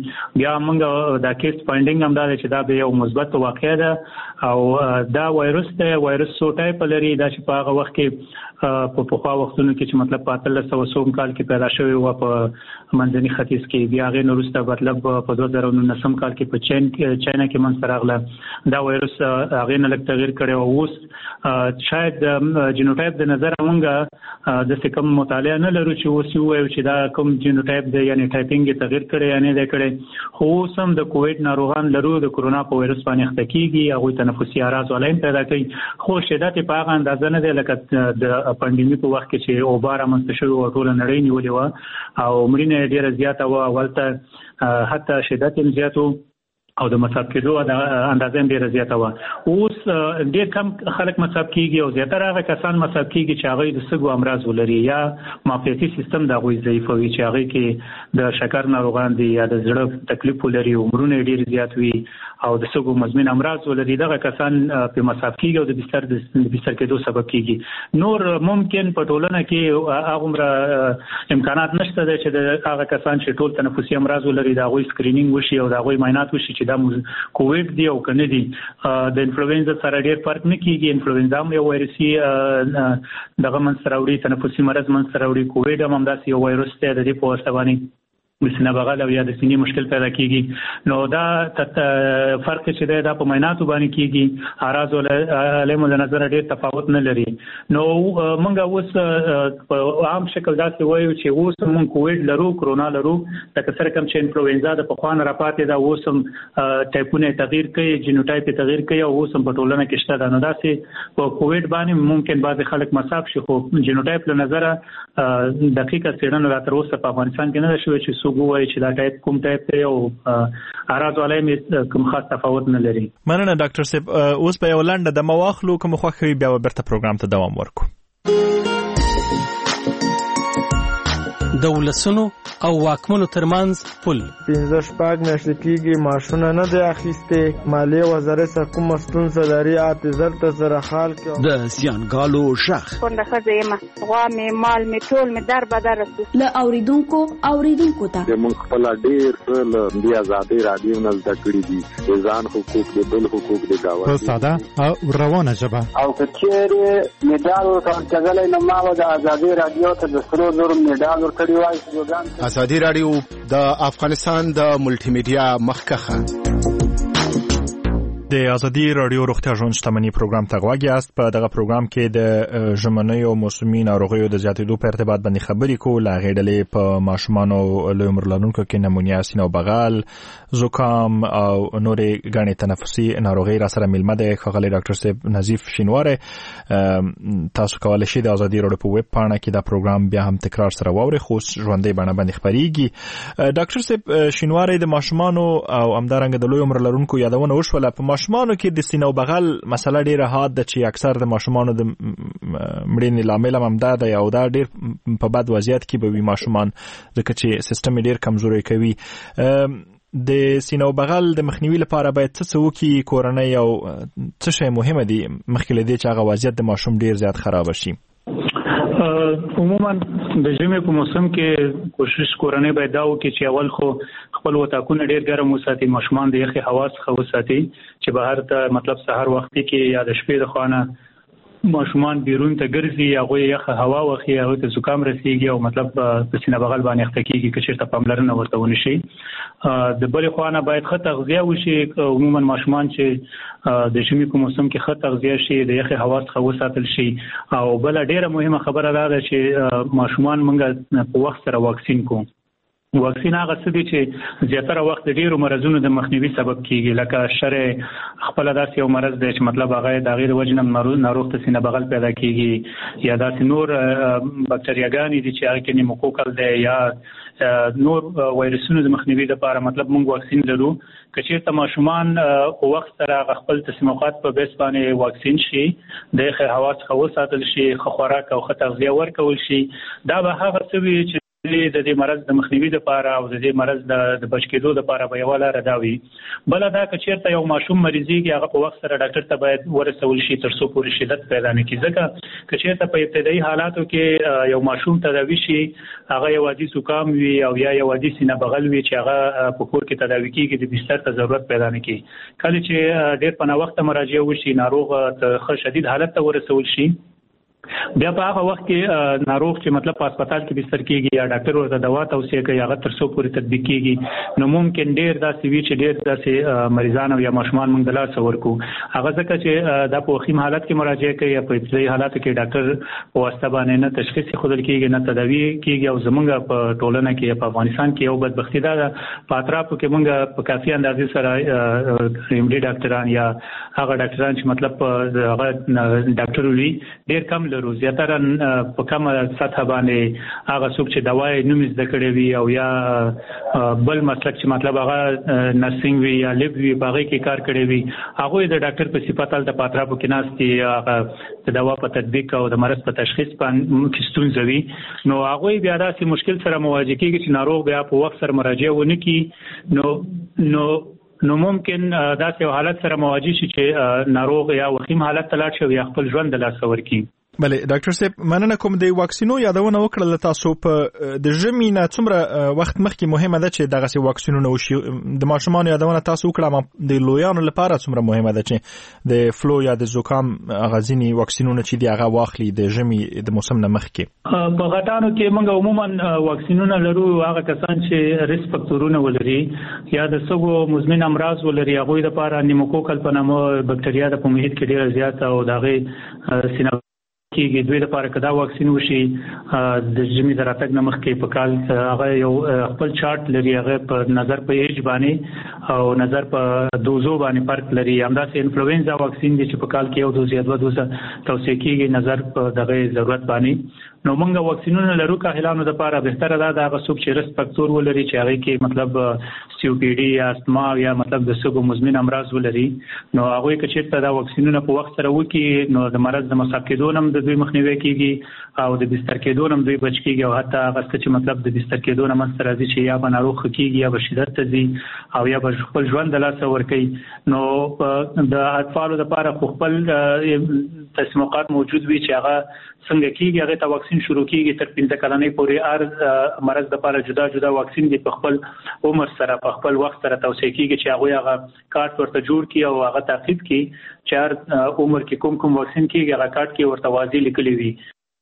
بیا موږ دا کیس فایندینګ هم دا چې دا به یو مثبت واقعه ده او دا وایرس ته وایرس سو ټایپ لري دا چې په هغه وخت کې په پخوا وختونو کې چې مطلب په اتلس سوه څوم کال کې پیدا شوی و په منځني ختیځ کې، بیا هغې نه وروسته مطلب په دوه زره نولسم کال کې په چین کې چاینا کې منځته راغله دا وایرس هغې نه لږ تغیر کړی او اوس شاید جینوټایپ د نظره مونږ داسې کوم مطالعه نه لرو چې اوس ووایو چې دا کوم جینوټایپ دی یعنې ټایپینګ یې تغیر کړی یا نه دی کړی، خو اوس هم د کوویډ ناروغان لرو د کورونا په وایرس باندې اخته کېږي، هغوی تنفسي اعراض والا هم پیدا کوي، خو شدت یې په هغه اندازه نه دی لکه د پاندیمي په وخت کې چې اوبه رامنځته شوې وه ټوله نړۍ نیولې وه او مړینه یې ډېره زیاته وه، اول ته حتی شدت یې زیات و او د مصاب کېدو د اندازه هم ډېره زیاته وه. اوس ډېر کم خلک مصاب کېږي او زیاتره هغه کسان مصاب کېږي چې هغوی د سږو امراض ولري یا معافیتي سیستم د هغوی ضعیفوي، چې هغوی کې د شکر ناروغان دي یا د زړه تکلیف ولري، عمرونه یې ډېر زیات وي او د سږو مزمن امراض ولري، دغه کسان په مصاب کېږي او د بستر د بستر کېدو سبب کېږي. نور ممکن په ټولنه کې هغومره امکانات نشته دی چې د هغه کسان چې ټول تنفسي امراض ولري د هغوی سکرینینګ وشي او د هغوی معاینات وشي چې دا کوویډ دی او کنه دی. د انفلوئنزا سره ډېر فرق نه کېږي، انفلوئنزا هم یو وایرسي دغه منځته راوړي، تنفسي مرض منځته راوړي، کوویډ هم همداسې یو وایرس دی د دې په واسطه باندې د سینه بغل او یا د سینې مشکل پیدا کېږي. نو دا فرق چې دی دا په معایناتو باندې کېږي، اعراض علیمو د نظره ډېر تفاوت نه لري. نو موږ اوس په عام شکل داسې وایو چې اوس موږ کوویډ لرو، کرونا لرو، لکه سره کوم چې انفلوئنزا د پخوا نه راپاتې ده، اوس هم ټایپونه تغیر کوي، جینوټایپ یې تغیر کوي او اوس هم په ټولنه کې شته ده. نو داسې په کوویډ باندې ممکن بعضې خلک مصاب شي، خو جینوټایپ له نظره دقیقه څېړنه لا تر اوسه په افغانستان کې نه ده شوې چې وایي چې دا ټایپ کوم ټایپ دی او اعراض والا یې کوم خاص تفاوت نه لري. مننه ډاکټر صاحب. اوس به یو لنډه دمه واخلو، کوم خوښ وي بیا بیرته پروګرام ته دوام ورکړو. د ولسونو او واکمنو ترمنځ پل پنځه شپږ میاشتې کېږي ماشونه نه دی اخیستې، مالیې وزارت سره کومه ستونزه لري، حافظر ته سره حال کې د زیانګالو شخ کونډه ښځه یم، غوا مې مال مې ټول مې در بدر رسي له اوریدونکو اوریدونکو ته موږ خپله ډېر څه له دې ازادۍ راډیو نه زده کړي دي، د ځان حقوق د بل حقوق د ګاونډي په ساده او روانه ژبه. او که چېرې مډال ورته ورکړلی نو ما به د ازادۍ راډیو ته د سرو زرو مډال ورکړی وای. ازادي راډیو د افغانستان د ملټي میډیا مخکخه د ازادي راډیو روغتیا ژوند شتمنۍ پروګرام ته غوږ یاست. په دغه پروګرام کې د ژمنیو موسمي ناروغیو د زیاتېدو په ارتباط باندې خبرې کوو. له هغې ډلې په ماشومانو لوی عمر لرونکو کې نمونیا، سینه او بغل، زکام او نورې ګڼې تنفسي ناروغۍ را سره میلمه دی ښاغلی ډاکټر صاحب نظیف شینواری. تاسو کولی شئ د ازادي راډیو په ویب پاڼه کې دا پروګرام بیا هم تکرار سره واورئ، خو ژوندۍ بڼه باندې خپرېږي. ډاکټر صاحب شینواری، د ماشومانو او همدارنګه د لوی عمر لرونکو یادونه وشوله. په ماشومانو کې د سینه او بغل مسله ډیره حاد ده چې اکثر د ماشومانو د مړینې لامل هم همدا دی او دا ډیر په بد وضعیت کې به وي ماشومان، ځکه چې سیستم ډیر کمزوری کوي. د سینه او بغل د مخنیوي لپاره باید څه څه وکړي کورنۍ او څه شی مهمه دي مخکې له دې چې هغه وضعیت د ماشوم ډیر زیات خراب شي؟ عموما د ژمي په موسم کې کوشش کورنۍ باید دا وکړي چې اول خو خپل وطاقونه ډیر ګرم وساتي، ماشومان د یخي هوا څخه وساتي، چې بهر ته مطلب سحر وختي کې یا د شپې د خوانه ماشومان بیرون ته ګرځي، هغوی یخه هوا واخلي، هغوی ته زکام رسیږي او مطلب په سینه بغل باندې اخته کېږي که چېرته پاملرنه ورته ونه شي. د بلې خوا نه باید ښه تغذیه وشي. عموما ماشومان چې د ژمي په موسم کې ښه تغذیه شي، د یخې هوا څخه وساتل شي. او بله ډېره مهمه خبره دا ده چې ماشومان موږ په وخت سره واکسین کوو. واکسین هغه څه دي چې زیاتره وخت د ډیرو مرضونو د مخنیوي سبب کیږي، لکه شرع خپل داسې یو مرض دی چې مطلب هغه د هغې د وجې نه ناروغ ته سینه بغل پیدا کیږي، یا داسې نور بکتریاګانې دي چې هغه کې نیموکوکل دی یا نور وایرسونو د مخنیوي لپاره مطلب موږ واکسین لرو. که چېرته ماشومان په وخت سره خپل تسمیمات په بیس باندې واکسین شي، د یخې هوا څخه وساتل شي، ښه خوراک او ښه تغذیه ورکول شي، دا به هغه څه وي چې د دې مرض د مخنیوي لپاره او د دې مرض د بچ کېدو لپاره به یو لاره دا وي. بل دا چې چیرته یو ماشوم مریضيږي هغه په وخت سره ډاکټر ته باید ورسول شي تر څو پورې شدت پیدا نه کړي. ځکه چې چیرته په ابتدایي حالاتو کې یو ماشوم تداوي شي هغه یو عادي زکام وي او یا یو عادي سینه بغل وي چې هغه په کور کې تداوي کیږي د بستر ته ضرورت پیدا نه کوي. کله چې ډېر په وخت مراجعه وشي ناروغ ته شدید حالت ته ورسول شي بیا په هغه وخت کې ناروغ چې مطلب په هسپتال کې بستر کیږي یا ډاکټر ورته دوا توصیه کوي هغه تر څو پورې تطبیق کیږي نو ممکن ډېر داسې وي چې ډېر داسې مریضان او یا ماشومان موږ د لاس ورکو هغه ځکه چې دا په وخیم حالت کې مراجعه کوي په ابتدایي حالاتو کې ډاکټر په واسطه باندې نه تشخیص خودل کیږي نه تداوی کیږي او زمونږ په ټولنه کې په افغانستان کې یو بدبختی ده په اطرافو کې موږ په کافي اندازې سره ایمډي ډاکټران یا هغه ډاکټران چې مطلب هغه ډاکټر وي ډېر کم لرو زیاتره په کومه سطح باندې هغه څوک چې دوايي نوم زده کړی وي او یا بل مسلک چې مطلب هغه نرسنګ وي یا لیب وي باغې کې کار کړی وي هغه د ډاکټر په صفات ال د پاترا په کې ناستي هغه د دوا په تطبیق او د مرض په تشخیص باندې ستونزه وي نو هغه بیا داسې مشکل سره مواجه کیږي چې ناروغ بیا په وخت سره مراجعه ونه کی نو نو نو ممکن داسې حالت سره مواجه شي چې ناروغ یا وخیم حالت ته لاړ شي یا خپل ژوند د لاس ورکړي. بله ډاکټر صاحب مننه کوم د واکسینو یادونه وکړه تاسو په د ژمي نه څومره وخت مخکې مهمه ده چې دغه سي واکسینونه وشي د ماشومان یادونه تاسو وکړه د لویانو لپاره څومره مهمه ده چې د فلو یا د زکام غزيني واکسینونه چې دی هغه واخلي د ژمي د موسم نه مخکې. په غټانو کې موږ عموما واکسینونه لرو هغه کسان چې ریسک فاکټورونه ولري یا د سګو مزمن امراض ولري هغه د لپاره نیموکوکل په نامه بکټریا د په محیط کې ډیره زیاته او دغه سینه کېږي دوی لپاره کدا واکسین وشي د ژمي دراتګ نه مخکې په کال هغه یو خپل چارت لري هغه په نظر په ایج باندې او نظر په دوزو باندې فرق لري همداسې انفلوئنزا واکسین دی چې په کال کې یو دوز یا دوه دوزه توصیه کېږي نظر په دغه ضرورت باندې نو موږ واکسینونه لرو کاهلانو لپاره بهتره ده دا هغه څوک چې ریسک فاکټور ولري چې هغه کې مطلب سی او پی ډي یا استما یا مطلب د سګو مزمن امراض ولري نو هغه کې چې دا واکسینونه په وخت سره وکي نو د مرض د مصاب کېدو هم د دوی مخنیوي کیږي او د بستر کېدو هم دوی بچ کیږي او حتی هغه چې مطلب د بستر کېدو نه مستر راځي چې یا به ناروغ کیږي یا به شدت ته ځي او یا به خپل ژوند د لاس ورکړي نو د اطفالو لپاره خپل تسمیقات موجود وي چې هغه څنګه کیږي هغه ته واکسین شروع کیږي تر پنځه کلنۍ پورې هر مرض لپاره جدا جدا واکسین دی په خپل عمر سره په خپل وخت سره توصیه کیږي چې هغه هغه کارت ورته جوړ کړي او هغه تعقیب کړي چې هر عمر کې کوم کوم واکسین کیږي هغه کارت کې ورته واضح لیکلي وي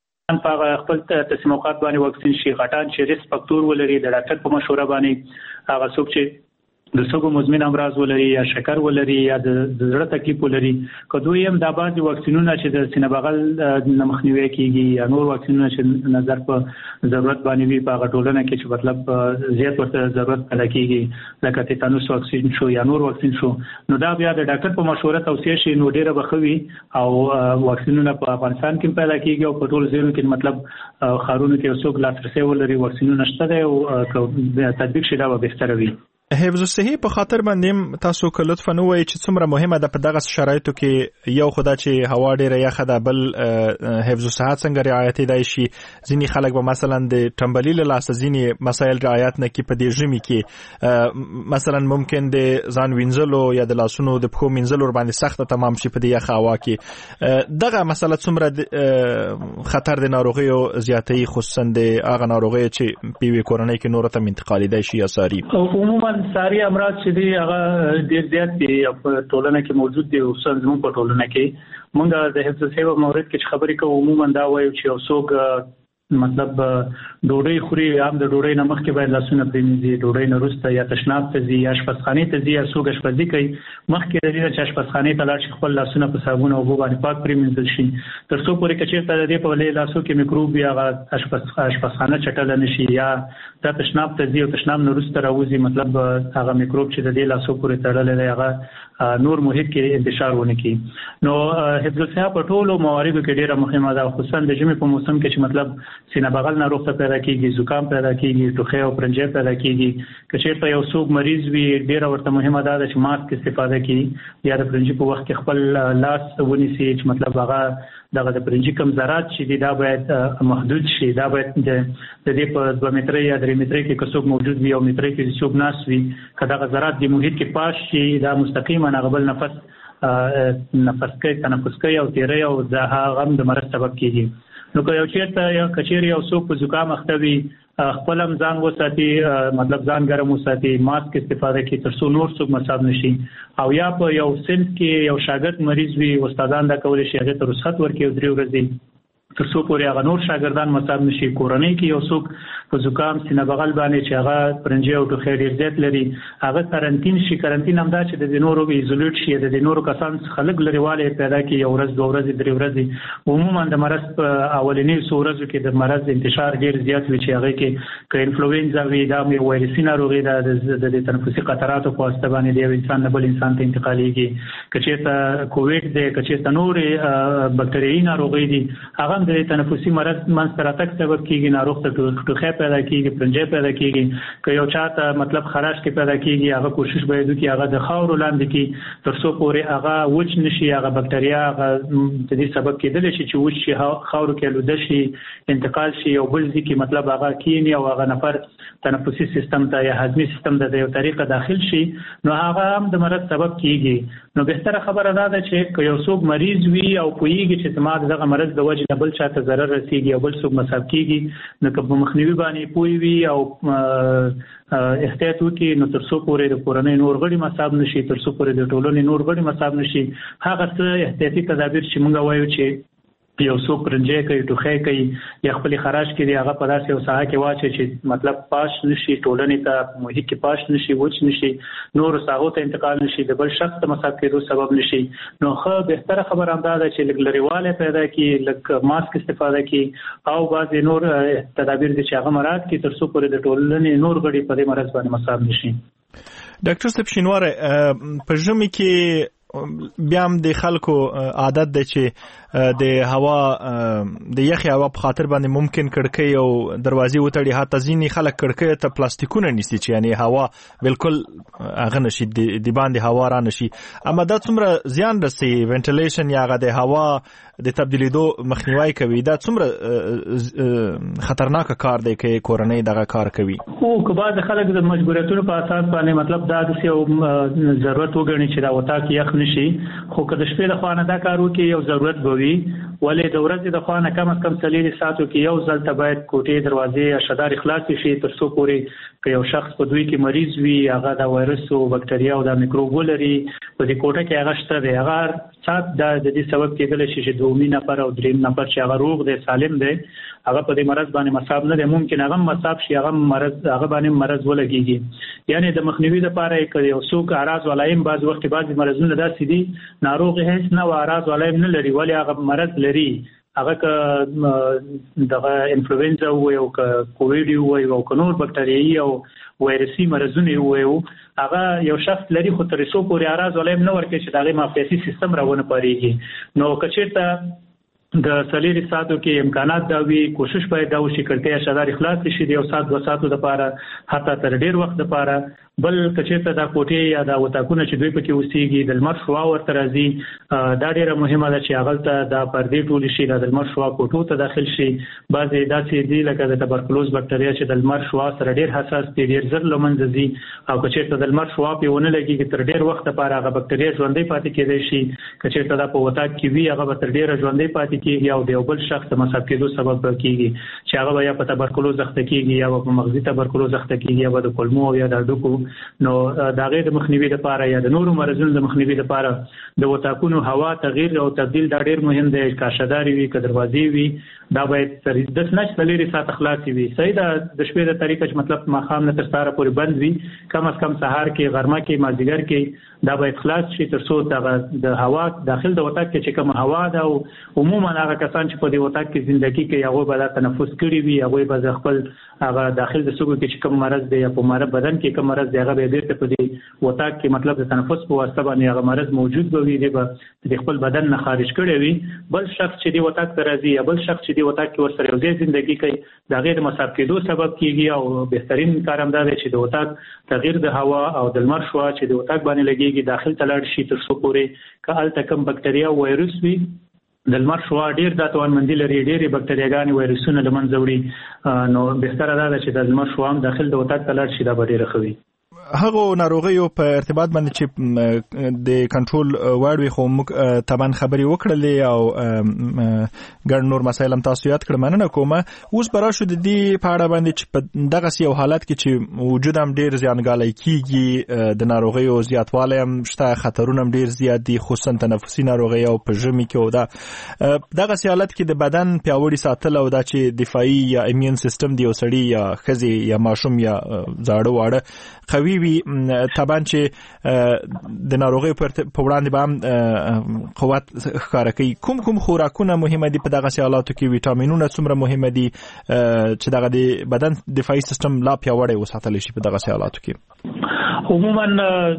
په خپل تسمیقات باندې واکسین شي غټان چې ریسک فاکټور ولري د ډاکټر په مشوره باندې هغه څوک چې د سګو مزمن امراض ولري یا شکر ولري یا د زړه تکلیف ولري کدوې هم د بعضي واکسینونه چې د سینه بغل نه مخنیوي کیږي یا نور واکسینونه چې نظر په ضرورت باندې وي په غټولنه کې چې مطلب زیات ورته ضرورت پیدا کیږي لکه تیتانوس واکسین شو یا نور واکسین شو نو دا بیا د ډاکټر په مشوره توصیه شي نو ډیره بخوي او واکسینونه په افغانستان کې پیدا کیږي او په ټول ځایونو کې مطلب خارونو کې اوسوک لاسرسي ولري واکسینونه شته دی او تطبیق شي دا به بهتره وي. حفظ الصحه په خاطر باندې تاسو که لطفا وایي چې څومره مهمه ده په دغه شرایطو کې یو خدای چې هوا ډیره یخه ده بل حفظ الصحه څنګه رعایت دی شي ځینی خلک به مثلا د ټمبلی له لاسه ځینی مسایل رعایت نه کې په دې ژمي کې مثلا ممکن د ځان وینځلو یا د لاسونو د پښو مینځلو باندې سخت تمام شي په دې یخه هوا کې دغه مسله څومره خطر د ناروغي او زیاتې خصوصا د هغه ناروغي چې په وی کورنۍ کې نور ته انتقالي دی شي یا ساري عموما ساري امراض چې دی هغه ډېر زیات دي په ټولنه کې موجود دي او څنګه په ټولنه کې موږ د حفظ الصحه مورد کې خبرې کوو عموما دا وایو چې اوسوګ مطلب ډوډۍ خوري هم د ډوډۍ نه مخکې باید لاسونه پرېمینځي ډوډۍ نه وروسته یا تشناب ته ځي یا اشپزخانې ته ځي یا څوک اشپزي کوي مخکې د دې چې اشپزخانې ته لاړ شي خپل لاسونه په صابون او اوبو باندې پاک پرېمینځل شي تر څو پورې چې چېرته د دې په لې لاسو کې میکروب یا اشپز اشپزخانه چټل نه شي یا د تشناب ته ځي او تشناب نه وروسته راوځي مطلب هغه میکروب چې د دې لاسو پورې تړلې دی هغه نور محیط کې انتشار ونه کی نو حفظ الصحه په ټولو مواردو کې ډیره مهمه ده خصوصا د ژمي په موسم کې چې مطلب سینه بغل ناروغ ته پیدا کیږي زکام پیدا کیږي ټوخی او پرنجې پیدا کیږي که چېرته یو څوک مریض وي ډیره ورته مهمه ده چې ماسک استفاده کړي یا د پرنجې په وخت کې خپل لاس ونیسي چې مطلب هغه دغه د پرنجي کم ذرات چې دي دا باید محدود شي، دا باید د دې په دوه متره یا درې متره کې کڅوګ موجود وي او متره کې څوک ناس وي، که دغه ذرات د محیط کې پاش شي دا مستقیما هغه بل نفس نفس کوي تنفس کوي او تیری او د هغه هم د مرض سبب کیږي. نو که یو چیرته یا کچېرې یو څوک په زکام اخته وي خپل هم ځان وساتي، مطلب ځان ګرم وساتي، ماسک استفاده کوي تر څو نور څوک مصاب نشي، او یا په یو صنف کې یو شاګرد مریض وي استادان دا کولی شي هغه ته رخصت ورکړي او درې ورځې تر څو پورې هغه نور شاګردان مصاب نشي. کورنۍ کې یو څوک په زکام سینه بغل باندې چې هغه پرنجي او ټوخی ډېر زیات لري هغه کارانتین شي. کارانتین هم دا چې د نورو ایزولیټ شي، د نورو کسان څخه لږ لرېوالی پیدا کړي، یو ورځ دوه ورځې درې ورځې. عموما د مرض په اولنۍ څو ورځو کې د مرض انتشار ډېر زیات وي چې هغه کې که انفلوینزا وي دا یو وایرسي ناروغي ده د تنفسي قطراتو په واسطه باندې د یو انسان نه بل انسان ته انتقالېږي. که چېرته کوویډ دی، که چېرته نورې بکټریایي ناروغۍ دي هغه هم د تنفسي مرض منځته راتګ سبب کېږي، ناروغ ته ټوخی پیدا کېږي، پرنجی پیدا کېږي. که یو چا ته مطلب خراش کې پیدا کېږي هغه کوشش باید وکړي هغه د خاورو لاندې کړي تر څو پورې هغه وچ نشي، هغه بکټریا هغه د دې سبب کېدلی شي چې وچ شي، خاورو کې آلوده شي، انتقال شي یو بل ځای کې مطلب هغه کینی او هغه نفر تنفسي سیستم ته یا هضمي سیستم ته د یو طریقه داخل شي، نو هغه هم د مرض سبب کېږي. نو بهتره خبره دا ده چې که یو څوک مریض وي او پوهېږي چې زما دغه مرض د وجې نه بل چا ته ضرر رسېږي او بل څوک مصاب کېږي، نو که په مخنیوي باندې پوه وي او احتیاط وکړي نو تر څو پورې د کورنۍ نور غړي مصاب نشي، تر څو پورې د ټولنې نور غړي مصاب نشي، هغه څه احتیاطي تدابیر چې موږ وایو چې یو څوک پرنجی کوي، ټوخی کوي یا خپلې خراش کوي هغه په داسې یو ساحه کې واچي چې مطلب پاش نشي، ټولنې ته محیط کې پاش نشي، وچ نشي، نور ساحو ته انتقال نشي، د بل شخص ته مصاب کېدو سبب نشي. نو ښه بهتره خبره همدا ده چې لږ لرېوالی پیدا کړي، لږ ماسک استفاده کړي او بعضې نور تدابیر دي چې هغه مراعات کړي تر څو پورې د ټولنې نور غړي په دې مرض باندې مصاب نشي. ډاکټر صاحب شینواری، په ژمي کې بیا هم د خلکو عادت ده چې د هوا د یخي هوا په خاطر باندې ممکن کړکۍ او دروازې وتړي، حتی ځینې خلک کړکۍ ته پلاستیکونه نیسي چې یعنی هوا بالکل هغه نشي د باندې هوا را نشي. اما دا څومره زیان رسي وینټیلیشن یا هغه د هوا د تبدیلیدو مخنیوي کوي، دا څومره خطرناک کار دی که کورنۍ دغه کار کوي؟ خو که بعض خلک د مجبوریتونو په اساس باندې مطلب دا د یو ضرورت وګڼي چې دا وتاک یخ نشي، خو که د شپې د خوا نه دا کار وکړي یو ضرورت به وي، ولې د ورځې د خوا نه کم از کم څلېرویشت ساعتو کې یو ځل ته باید کوټې دروازې یا شدارې خلاصې شي تر څو پورې که یو شخص په دوی کې مریض وي هغه د وایرس او بکټریا او د میکروب ولري په دې کوټه کې هغه شته دی، هغه سات دا د دې سبب کېدلی شي چې دومي نفر او دریم نفر چې هغه روغ دی سالم دی هغه په دې مرض باندې مصاب نه دی، ممکن هغه مصاب شي، هغه مرض هغه باندې مرض ولګيږي. یعنی د مخنیوي لپاره کې یو څوک اعراض ولایم بعض وخت بعض مرزونه داسې دي ناروغ هیڅ نه اعراض ولایم نه لري ولی هغه مرض لري، هغه که دغه انفلوئنزا وي او که کوویډ وي او که نور بکټریایي او وایرسي مرزونه وي هغه یو شخص لري خو تر څو پورې اعراض ولایم نه ورکړي چې دغه معافیتي سیستم راونه پاريږي. نو که چېرته د څلېرویشت ساعتو کې امکانات دا وي کوشش باید دا وشي کړکۍ شدارې خلاصې شي د یو ساعت دوه ساعتو دپاره حتی تر ډېر وخت دپاره. بل که چېرته دا کوټې یا دا وتاکونه چې دوی پکې اوسېږي د لمر شعاع ورته راځي دا ډېره مهمه ده چې هغلته دا پردې ټولې شي دا د لمر شعاع کوټو ته داخل شي. بعضې داسې دي لکه د تبرکلوز بکټریا چې د لمر شعاع سره ډېر حساس دي ډېر زر له منځه ځي او که چېرته د لمر شعاع پرې ونه لګېږي تر ډېر وخت دپاره هغه بکټریا ژوندۍ پاتې کېدی شي. که چېرته دا په وتاک کې وي هغه به تر ډېره ژوندۍ پاتې کېږي او د یو بل شخص د مصاب کېدو سبب کېږي چې هغه به یا په تبرکلوز اخته کېږي یا به په مغزي تبرکلوز اخته کېږي یا به د کولمو یا د هډوکو. نو د هغې د مخنیوي لپاره یا د نورو مرضونو د مخنیوي لپاره د وتاکونو هوا تغییر او تبدیل دا ډېر مهم دی. که شدارې وي که دروازې وي دا باید داسې نه چې څلېرویشت ساعته خلاصې وي. صحیح ده د شپې د طریقه چې مطلب ماښام نه تر سهاره پورې بند وي، کم از کم سهار کې غرمه کې مازدیګر کې دا باید خلاص شي تر څو د هوا داخل د وتاک کې چې کومه هوا ده او عموما هغه کسان چې په دې وتاک کې زندګي کوي هغوی به دا تنفس کړي وي، هغوی به خپل هغه داخل د سږو کې چې کوم مرض دی یا په ماره بدن کې کوم مرض دی هغه به بېرته په دې وتاک کې مطلب د تنفس په واسطه باندې هغه مرض موجود به وي، دی به د خپل بدن نه خارج کړی وي. بل شخص چې دې وتاک ته راځي یا بل شخص چې دې وتاک کې ورسره یو ځای زندګي کوي د هغې د مصاب کېدو سبب کېږي. او بهترین کار همدا دی چې د وتاک تغییر د هوا او د لمر شعاع چې د وتاک باندې لګېږي داخل ته لاړ شي تر څو پورې که هلته کوم بکټریا وایرس وي د لمر شوا ډیر د توانمندي لري، ډېرې بکټریاګانې وایرسونه له منځه وړي، نو بهتره ده چې د لمر شوا هم داخل د وتاک ته لاړ شي، دا به ډېره ښه وي. هغه ناروغیو په ارتباط باندې چې د کنټرول وړ وي، خو موږ طبعا خبرې وکړلې او ګڼ نور مسایل هم تاسو یاد کړل، مننه کوم. اوس به راشو د دې په اړه باندې چې په دغسې یو حالت کې چې وجود هم ډېر زیانګالی کېږي، د ناروغیو زیاتوالی هم شته، خطرونه هم ډېر زیات دي، خصوصا تنفسي ناروغۍ او په ژمي کې. او دا دغسې حالت کې د بدن پیاوړي ساتل او دا چې دفاعي یا ایمیون سیستم دی یو سړي یا ښځې یا ماشوم یا زاړه واړه قوي وي، طبعا چې د ناروغۍ په وړاندې به هم قوت ښکاره کوي. کوم کوم خوراکونه مهمه دي په دغسې حالاتو کې؟ ویټامینونه څومره مهمه دي چې دغه د بدن دفاعي سیستم لا پیاوړی وساتلی شي په دغسې حالاتو کې؟ عموما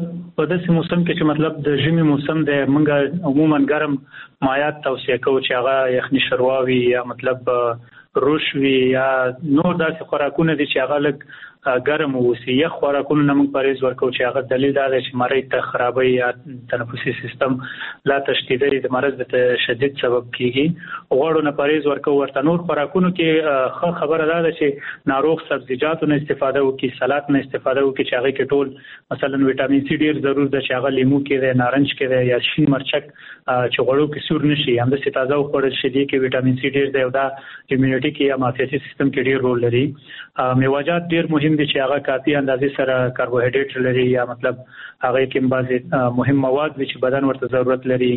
په داسې موسم کې چې مطلب د ژمي موسم دی، موږ عموما ګرم مایات توصیه کوو چې هغه یخني شوروا وي یا مطلب روش وي یا نور داسې خوراکونه دي چې هغه لږ ګرم اوسي. یخ خوراکونه نه موږ پرهیز ورکوو چې هغه دلیل دا دی چې مرۍ ته خرابوي یا تنفسي سیستم لا تشدیدوي، د مرض د شدید سبب کیږي. غوړو نه پرهیز ورکوو. ورته نور خوراکونو کې ښه خبره دا ده چې ناروغ سبزیجاتو نه استفاده وکړي، سلاد نه استفاده وکړي چې هغې کې ټول مثلا ویټامین سی ډېر ضرور ده چې هغه لیمو کې دی، نارنج کې دی یا شین مرچک چې غوړو کې سور نشي، همداسې تازه وخوړل شي، دې کې ویټامین سی ډېر دی او دا امیونټي کې یا معافیتي سیستم کې ډېر رول لري. میوه‌جات ډېر مهم دي چې هغه کافي اندازې سره کاربوهایډریټ لري یا مطلب هغه کې بعضې مهم مواد دي چې بدن ورته ضرورت لري.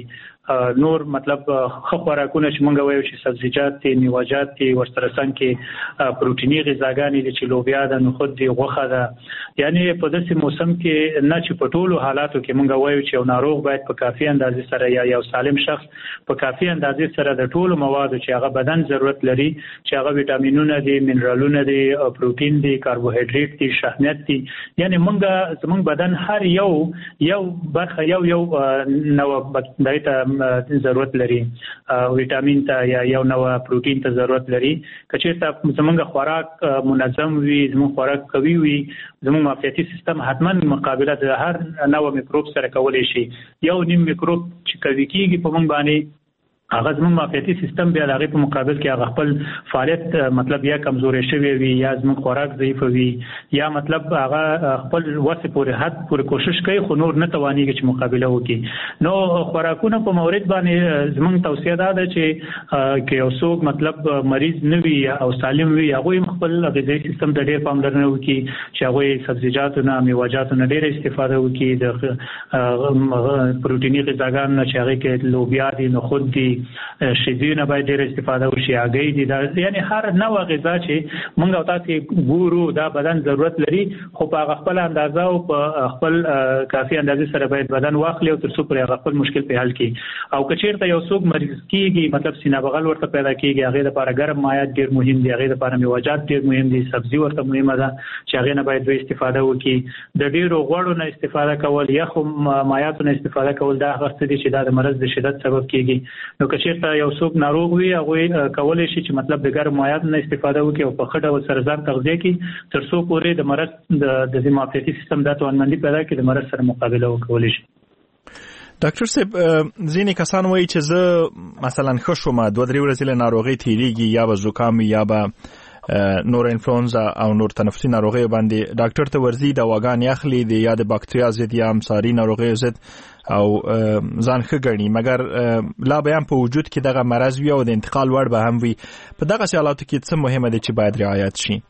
نور مطلب ښه خوراکونه چې موږ وایو چې سبزیجات دي، میوه‌جات دي، ورسره څنګ کې پروټیني غذاګانې دي چې لوبیا ده، نخود دي، غوښه ده. یعنی په داسې موسم کې نه چې په ټولو حالاتو کې موږ وایو چې یو ناروغ باید په کافي اندازې سره یا یو سالم شخص په کافي اندازې سره د ټولو موادو چې هغه بدن ضرورت لري، چې هغه ویټامینونه دي، منرالونه دي، پروټین دي، کاربوهایډریټ دي، شحمیت دي. یعنی موږ زموږ بدن هر یو یو برخه یو یو نوع دای ته ضرورت لري، ویټامین ته یا یو نوع پروټین ته ضرورت لري. که چېرته زموږ خوراک منظم وي، زموږ خوراک قوي وي، زموږ معافیتي سیستم حتما مقابله د هر نوع میکروب سره کولی شي. یو نیم میکروب چې قوي کېږي په موږ باندې، هغه زموږ معافیتي سیستم بیا د هغې په مقابل کې هغه خپل فعالیت مطلب یا کمزوری شوی وي یا زموږ خوراک ضعیفه وي یا مطلب هغه خپل وسې پورې حد پورې کوشش کوي خو نور نه توانېږي چې مقابله وکړي. نو خوراکونه په مورد باندې زموږ توصیه دا ده چې که یو څوک مطلب مریض نه وي او سالم وي، هغوی خپل غذایي سیستم ته ډېر پاملرنه وکړي چې هغوی سبزیجاتو نه، میوه‌جاتو نه ډېره استفاده وکړي، د پروټیني غذاګانو نه چې هغې کې لوبیا دي، نخود دي، شیدونه باید ډېر استفاده وشي، هګۍ دي، دا یعنی هر نوع غذا چې موږ او تاسې ګورو دا بدن ضرورت لري، خو په هغه خپل اندازه او په خپل کافي اندازې سره باید بدن واخلي او تر څو پورې هغه خپل مشکل په حل کړي. او که چېرته یو څوک مریض کېږي، مطلب سینه بغل ورته پیدا کېږي، هغې لپاره ګرم مایات ډېر مهم دي، هغې لپاره میوه‌جات ډېر مهم دي، سبزي ورته مهمه ده چې هغې نه باید دوی استفاده وکړي. د ډېرو غوړو نه استفاده کول، یخو مایاتو نه استفاده کول، دا هغه څه دي چې دا د مرض د شدت سبب کېږي. نو که چېرته یو څوک ناروغ وي، هغوی کولی شي چې مطلب د ګرم مایاتو نه استفاده وکړي او په ښه ډول سره ځان تغذیه کړي تر څو پورې د مرض د معافیتي سیستم دا توانمندي پیدا کړي د مرض سره مقابله وکولی شي. ډاکټر صاحب، ځینې کسان وایي چې زه مثلا ښه شوم، دوه درې ورځې له ناروغۍ تېرېږي، یا به زکام یا به نور انفلونزا او نور تنفسي ناروغۍ باندې ډاکټر ته ورځي، دواګانې اخلي، د یا د باکتریا ضد یا امساري ناروغیو ضد او ځان ښه ګڼي، مګر لا به هم په وجود کې دغه مرض وي او د انتقال وړ به هم وي. په دغسې حالاتو کې څه مهمه ده چې باید رعایت شي؟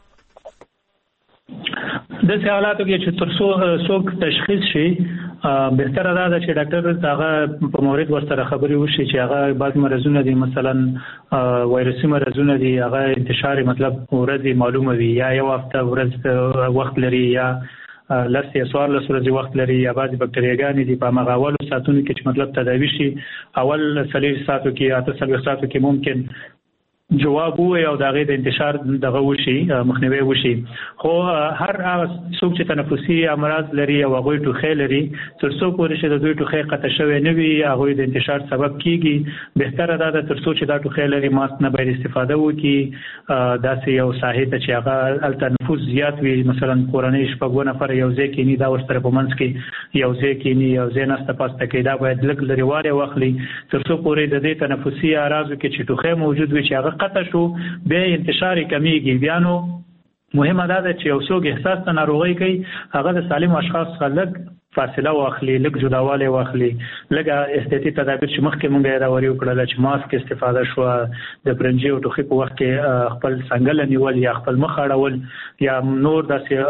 داسې حالاتو کې چې تر څو څوک تشخیص شي، بهتره دا ده چې ډاکټر هغه په مورد ورسره خبرې وشي چې هغه بعض مرضونه دي، مثلا وایرسي مرضونه دي، هغه انتشار مطلب ورځې معلومه وي، یا یو هفته ورځ وخت لري، یا لس یا څوارلس ورځې وخت لري، یا بعضې بکټریاګانې دي. په هماغه اولو ساعتونو کې چې مطلب تداوي شي، اول څلوېښت ساعتو کې، اته څلوېښت ساعتو کې ممکن جواب وي او دغه د انتشار دغه وشي مخنیوي وشي. خو هر هغه څوک چې تنفسي امراض لري او هغه ټوخی لري تر څو پورې چې د دوی ټوخی قطع شوی نه وي هغه د انتشار سبب کیږي. بهتره ده د تر څو چې دا ټوخی لري ماسک نه باید استفاده وکړي. داسې یو ساحه ته چې هغه ال تنفس زیات وي مثلا کورنۍ شپږ نفر یو ځای کې نه دا ورسره په منځ کې یو ځای کې نه یو ځای نسته پاسته کې دا باید لږ لري واره واخلي تر څو پورې د دې تنفسي اعراضو کې چې ټوخی موجود وي چې هغه قطع شو به انتشار کمیږي. بیا نو مهمه ده چې یو څوک احساس ته ناروغي کوي هغه د سالم اشخاص خلک فاصله واخلي لږ جداواله واخلي لږ احتیاطي تدابیر چې مخکې مونږه دا وری وکړل چې ماسک استفاده شو د برنجي او ټوخي په وخت کې خپل څنګه نیول یا خپل مخ اړول یا نور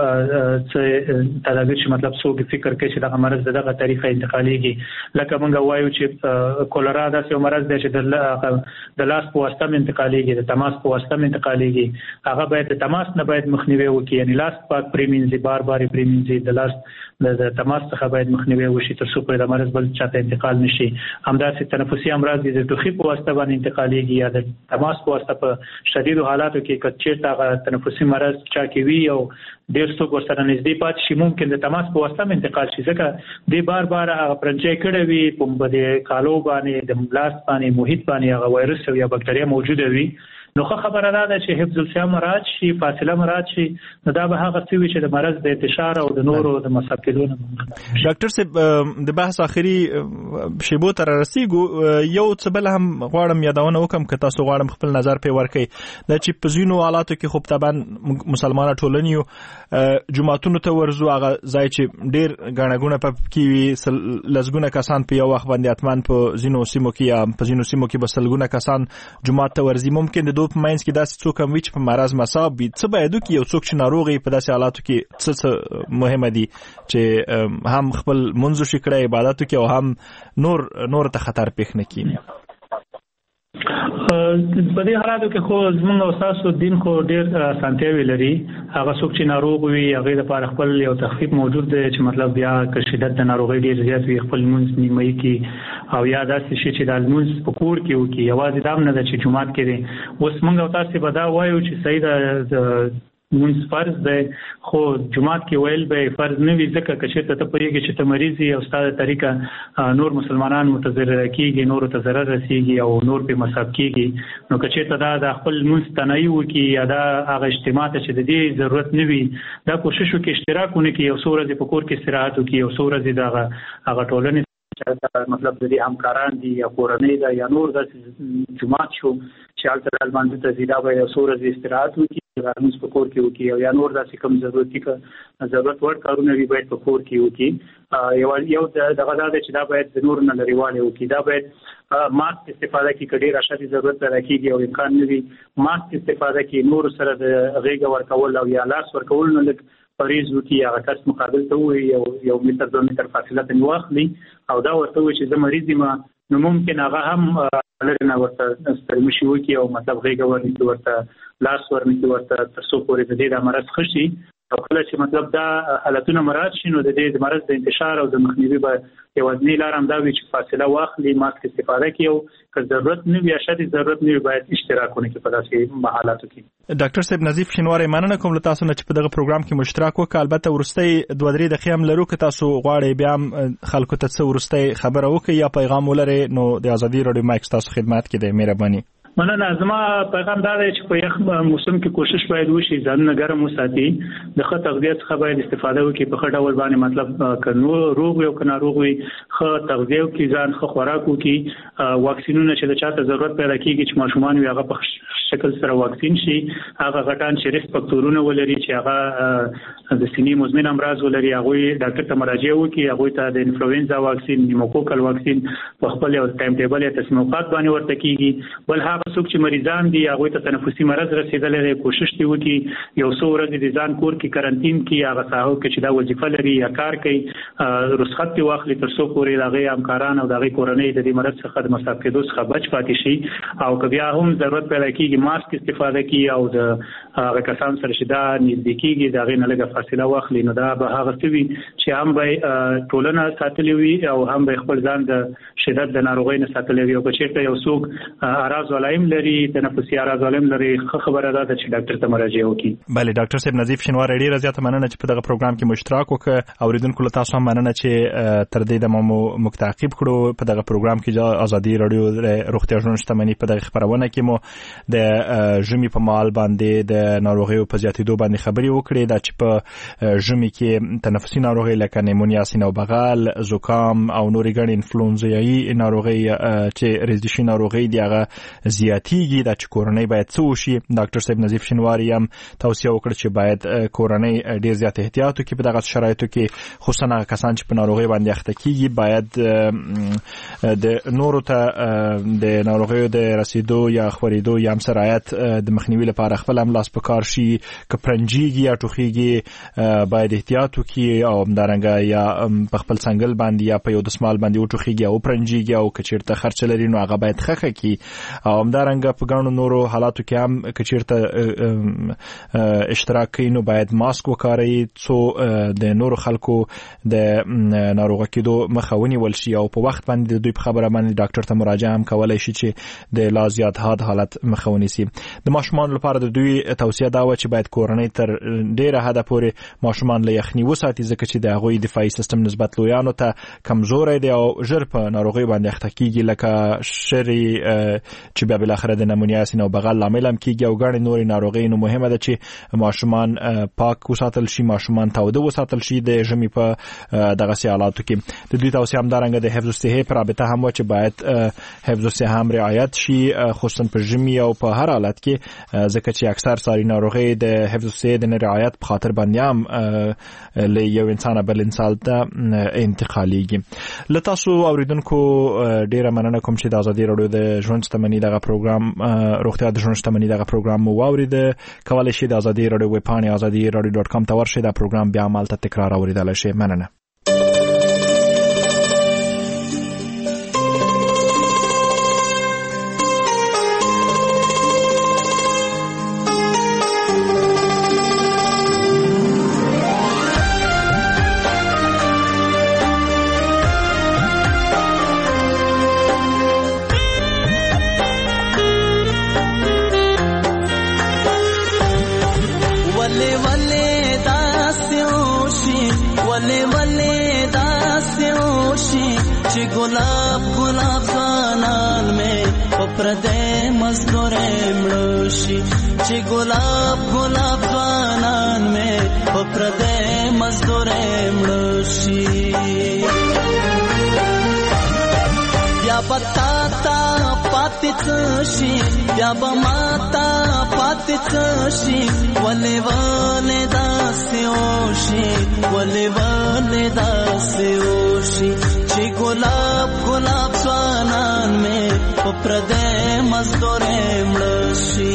داسې تدابیر چې مطلب څوک فکر کوي چې دا مرض دغه طریقه انتقاليږي لکه مونږ وایو چې کولرا داسې مرض دی چې د لاس په واسطه انتقاليږي د تماس په واسطه انتقاليږي هغه باید د تماس نه باید مخنیوي وکړي یعنی لاس پاک پریمینځي بار بار پریمینځي د لاس د تماس څخه باید مخنیوي وشي تر څو پورې د مرض بل چاته انتقال نشي. همداسې تنفسي امراض د ټوخي په واسطه باندې انتقاليږي یا د تماس په واسطه په شدید حالاتو کې کچې تا تنفسي مرض چا کې وي او ډېر څوک ورسره نږدې پات شي ممکن د تماس په واسطه انتقال شي ځکه د بار بار هغه پرنچې کړي وي په بده کالو باندې د ملاس باندې محیط باندې هغه وایرس یا بکټریا موجوده وي. نو خبره ده چې حفظ الصحه مراعات شي فاصله مراعات شي نو دا به هغه څه وي چې د مرض د انتشار او د نورو د مصاب کېدو نه. ډاکټر صاحب د بحث اخري شیبو تر رسیدو یو څه بل هم غواړم یادونه وکم که تاسو غواړم خپل نظر په ورکړئ د چې په ځینو حالاتو کې خو طبعا مسلمانانو ټولنیو جماعتونو ته ورزو هغه ځای چې ډیر غاڼګونه په کې وي لزګونه کسان په یو وخت باندې اتمان په ځینو سیمو کې یا په ځینو سیمو کې بسلګونه کسان جماعت ته ورزي ممکن د په ماینس کې داسې څوک هم وي چې په مرض مصاب وي څه باید وکړي یو څوک چې ناروغ په داسې حالاتو کې څه څه مهمه دي چې هم خپل منځو شي کړی عبادت وکړي او هم نور نور ته خطر پیښ نه کړي. په دې حالاتو کې خو زموږ او تاسو دین خو ډېر سانتیوي لري هغه څوک چې ناروغ وي هغه لپاره خپل یو تخفیف موجود دی چې مطلب بیا که شدت د ناروغي ډېر زیات وي خپل منځ نیمه کې او یا داسې شي چې د منځ په کور کې وکړي یوازې دا نه ده چې جمعات کې دی. اوس موږ او تاسو به دا وایو چې صحیح ده مونږ فرض دی خو جمعات کې ویل به فرض نه وي ځکه چې ته ته پوهیږي چې ته مریض یې او ستاسو طریقه نور مسلمانان متضرر کیږي نور ته ضرر رسیږي او نور په مصاب کیږي نو که چې ته دا د خپل مستنوي وکي یا دا هغه اجتماع ته چې د دې ضرورت نه وي دا کوشش وکړي اشتراک ونکړي یو څو ورځې په کور کې استراحت وکړي یو څو ورځې دا هغه ټولنې مطلب د دې همکاران دي یا کورنۍ ده یا نور د جماعت شو چې البته باندې ته زیاده به یو څو ورځې استراحت وکړي موږ په کور کې وکړي او یا نور داسې کوم ضرورتي کا ضرورت ور کارونه وي باید په کور کې وکړي. یو یو دغه دا چې دا باید د نور نه لريواله وکړي دا باید ماسک استفاده کې کډیر اشدي ضرورت پیدا کیږي او امکان نه وي ماسک استفاده کې نور سره د غیږ ورکول او یا لاس ورکول نه لګ پریز وکړي هغه کس مقابل ته وي یو یو متر دوه متر فاصله ته واخلي او دا ورته وي چې زه مریض یم نو ممکن هغه هم لرنه ورته سترمشي وکړي او مطلب غیږ ورنکي ورته لاس ورنکي ورته تر څو پورې د دې د مرض خشي او کله چې مطلب دا حالتونه مراعات شي نو د دې د مرض د انتشار او د مخنیوي به یوازینی لار هم دا وي چې فاصله واخلي ماسک استفاده کړي او که ضرورت نه وي شدید ضرورت نه وي باید اشتراک ونکړي په داسې حالاتو کې. ډاکټر صاحب نظیف شینواری مننه کوم له تاسو نه چې په دغه پروګرام کې مشترک وکړ. البته ورستۍ دوه درې دقیقې هم لرو که تاسو غواړئ بیا هم خلکو ته څه ورستۍ خبره وکړئ یا پیغام ولرئ نو د ازادي راډیو مایک تاسو خدمت کې دی. مهرباني. مننه. زما پیغام دا دی چې په یخ موسم کې کوشش باید وشي ځان ګرم وساتي د ښه تغذیه څخه باید استفاده وکړي په ښه ډول باندې مطلب کنو روغ یو کنه روغ وي ښه تغذیه وکړي ځان ښه خوراک وکړي واکسینونه چې د چاته ضرورت پیدا کیږي چې ماشومان وي هغه په شکل سره واکسین شي هغه غټان چې ریسک فاکتورونه ولري چې هغه د سینې مزمن امراض ولري هغه ډاکټر ته مراجعه وکړي هغه ته د انفلوئنزا واکسین نیموکوکل واکسین په خپل یو ټایم ټیبل یا تصمیمات باندې ورته کیږي. بل هغه څوک چې مریضان دي هغه ته تنفسي مرض رسیدلې ده کوشش دی وکړي یو څو ورځې د ځان کور کې کرانتین کې هغه ساحو کې چې دا وظیفه لري یا کار کوي رخصت دی واخلي تر څو پورې دغه همکاران او دغه کورنۍ د دې مرض څخه د مصاب کېدو څخه بچ پاتې شي او که بیا هم ضرورت پیدا کیږي ماسک استفاده کوي او د هغه کسان سره چې دا نږدې کیږي دغه نه لږه فاصله واخلي نو دا به هغه څه چې هم به ټولنه ساتلې وي او هم به خپل ځان د شدت د ناروغۍ نه ساتلې وي او که چېرته یو څوک اراز ولای علائم لري تنفسي اعراض علائم لري خبره ده چې ډاکټر ته مراجعه وکړي. بله ډاکټر صاحب نظیف شینوار ډیره زیاته مننه چې په دغه پروګرام کې مشترک وکړ. اوریدونکو له تاسو هم مننه چې تر دې د مو متعقب کړو. په دغه پروګرام کې ازادي رادیو د روغتیا ژوند شتمنۍ په دغه خبرونه کې مو د ژمي په مال باندې د ناروغیو په زیاتېدو باندې خبرې وکړې. دا چې په ژمي کې تنفسي ناروغي لکه نیمونیا، سینه او بغل، زکام او نورې ګڼې انفلونزایي ناروغي چې ریزشي ناروغي دی هغه زیاتېږي. دا چې کورنۍ باید څه وشي. ډاکټر صاحب نظیف شینواری هم توصیه وکړه چې باید کورنۍ ډېر زیات احتیاط وکړي په دغه شرایطو کې، خصوصا هغه کسان چې په ناروغي باندې اخته کېږي باید د نورو ته د ناروغیو د رسیدو یا خورېدو یا هم سرایت د مخنیوي لپاره خپل هم لاس په کار شي. که پرنجېږي یا ټوخېږي باید احتیاط وکړي او همدارنګه یا په خپل څنګل باندې یا په یو دسمال باندې وټوخېږي او پرنجېږي او که چېرته خرچه لري نو هغه باید خښه کړي. او همدارنګه په ګڼو نورو حالاتو کې هم که چېرته اشتراک کوي نو باید ماسک وکاروي څو د نورو خلکو د ناروغه کېدو مخه ونیول شي او په وخت باندې د دوی په خبره باندې ډاکټر ته مراجعه هم کولی شي چې د لا زیات حاد حالت مخه ونیسي. د ماشومانو لپاره د دوی توصیه دا وه چې باید کورنۍ تر ډېره حده پورې ماشومان له یخني وساتي ځکه چې د هغوی دفاعي سیستم نسبت لویانو ته کمزوری دی او ژر په ناروغۍ باندې اخته کېږي لکه شری چې بیا بالاخره د نیمونیا، سینه او بغل لامل هم کېږي او ګڼې نورې ناروغۍ. نو مهمه ده چې ماشومان پاک وساتل شي، ماشومان تاوده وساتل شي د ژمي په دغسې حالاتو کې. د دوی توصیه همدارنګه د حفظ الصحې په رابطه هم وه چې باید حفظ الصحه هم رعایت شي خصوصا په ژمي او په هر حالت کې ځکه چې اکثر ساري ناروغۍ د حفظ الصحې د نه رعایت په خاطر باندې هم له یو انسانه بل انسان ته انتقالېږي. له تاسو اوریدونکو ډېره مننه کوم چې د ازادي راډیو د ژوند شتمنۍ دغه پروګرام روغتیا د ژوند شتمنۍ دغه پروګرام مو واورېده. کولی شئ د ازادي راډیو ویب پاڼې ازادي راډیو ډاټ کام ته ورشئ. دا پروګرام بیا همالته تکرار اورېدلی شئ. مننه. गुलाब गुलाब ځوانان مې په پردې مزدورې مړوشي چې ګلاب ګلاب ځوانان مې په پردې مزدورې مړوشي یا پتا تا پاتې شي یا بماتا پاتې شي ولې ولې داسې وشي ولې ولې داسې وشي چې ګلاب ګلاب ځوانان مې په پردې مزدورې مړوشي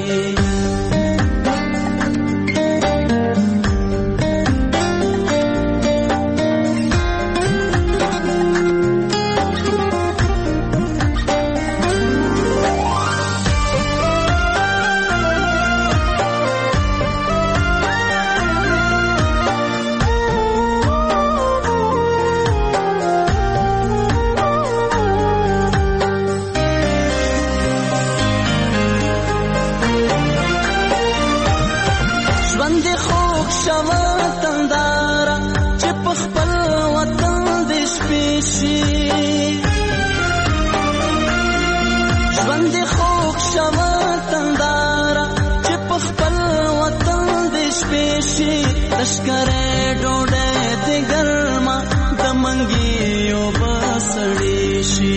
लश्करे डोडे दे गर्मा दमंगियो बसड़ी शी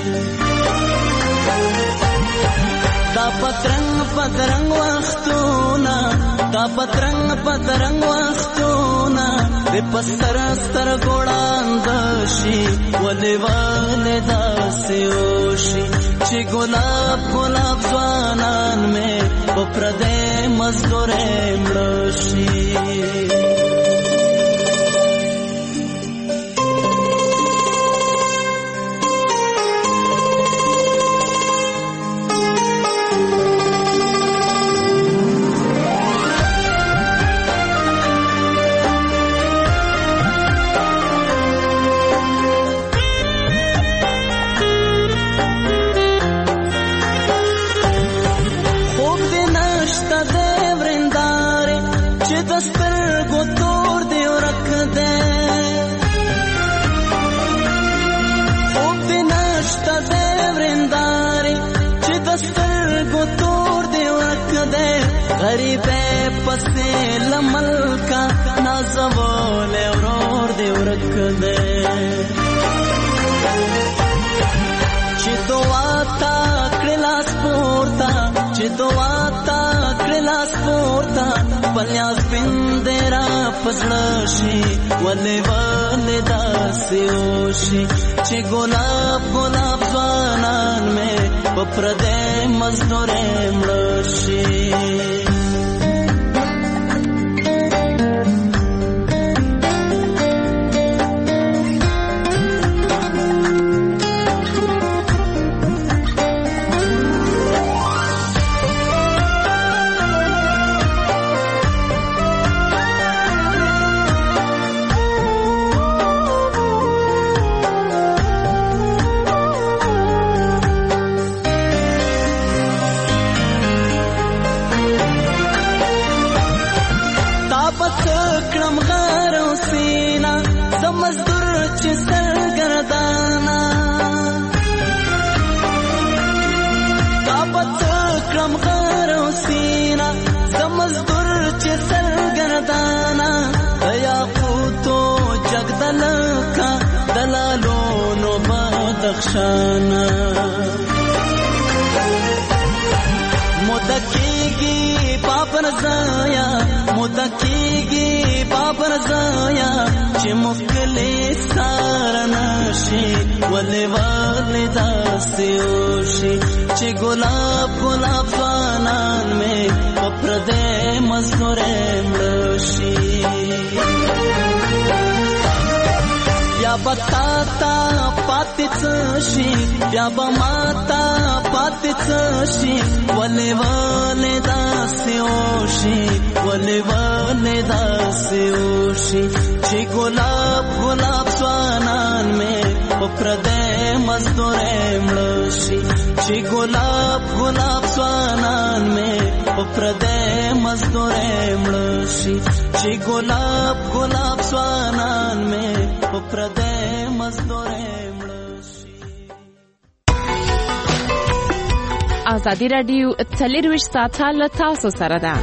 दा पतरंग पतरंग वख्तोना दा पतरंग पतरंग वख्तोना दे पस्तर स्तर गोड़ांदशी वले वाले दासे ओशी ची गुलाब गुलाब ځوانان में په پردې مزدورې مړوشي دستر گو تور دی ورک دے خوب دی نشتا دے ورنداری چی دستر گو تور دی ورک دے غریب پسے لملکا نازوال ورور دی ورک دے چی دعا تا کلاس پورتا چی دعا تا کلاس پورتا پلیاس بندرا پزړشي ولې ولې داسې وشي چې ګلاب ګلاب ځوانان مې په پردې مزدورې مړه شي شانا مدکیگی پاپن زایا مدکیگی پاپن زایا چی مکلی سارناشی ولی والی داستی اوشی چی گلاب گلاب زوانان میں پپردے مزدورے ملوشی بیا بتا تا پاتې څه شي بیا به ماتا پاتې څه شي ولې ولې داسې وشي ولې ولې داسې وشي چې ګلاب ګلاب ځوانان مې په پردې مزدورې مړه شي چې ګلاب ګلاب ځوانان مې په پردې مزدورې مړه شي چې ګلاب ګلاب ځوانان مې په پردې مزدورې مړه شي. ازادي راډیو څلرویشت ساعته له تاسو سره ده.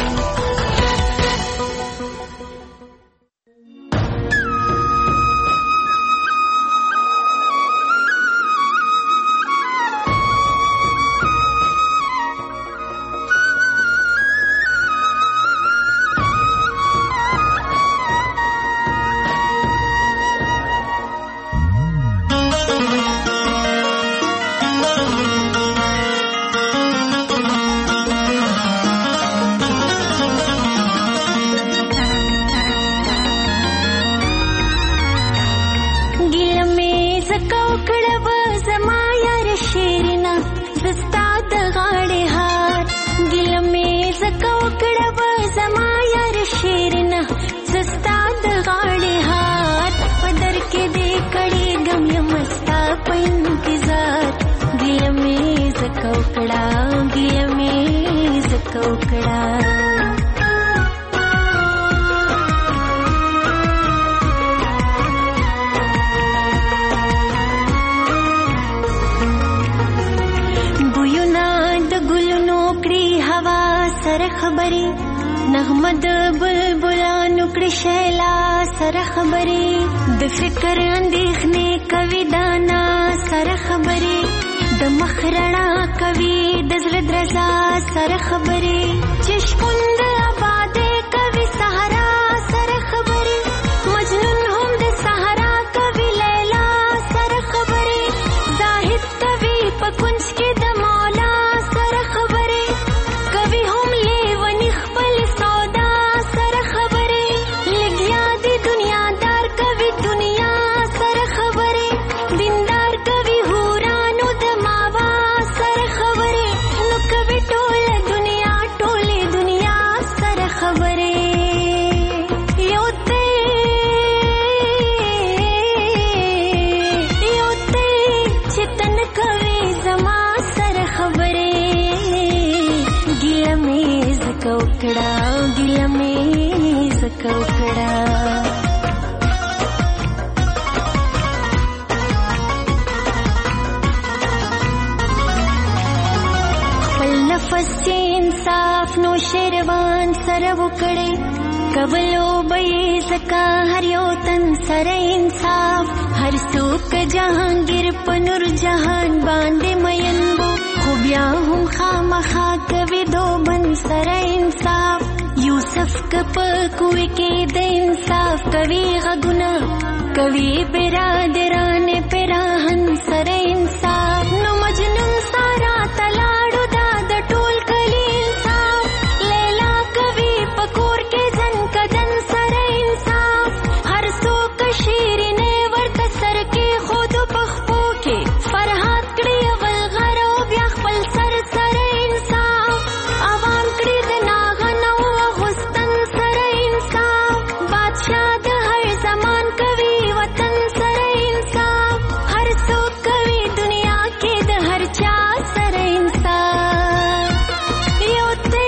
نغمد بلبلانو کړي شیلا سره خبرې د فکر اندېښنې کوي دانا سره خبرې د مخرڼا کوي د زړه درزا سره خبرې چې شپوند آبادې کوي صحرا سره خبرې مجنون هم د صحرا کوي لیلا سره خبرې زاهد کوي په کونج کې د مولا سره خبرې کوي هم لیونی خپل गिल में زکوکړه خپل نفس چې انصاف نو شیروان سره وکړي کولو به زکا هر یو تن سره انصاف هر څوک جهانگیر په نور جهان باندې مینبو خو بیا هم خامخا کوي دو بن سره انصاف یوسف کپ کوي کې د انصاف کوي غږونه کوي برادران پراهن سره انصاف نو مجنون سارا تلاړو دا د ټول کلی انصاف لیلا کوي پکور کې ځن کدن سره انصاف هر څوک شیرینه ورته سر کې خود پخپو کې فرحات کړي اول غرو بیا خپل سر سره انصاف عوام کړي د ناغنو غستن سره انصاف بادشاہ د هر زمان کوي وطن سره انصاف هر څوک کوي دنیا کې د هر چا سره انصاف یو ته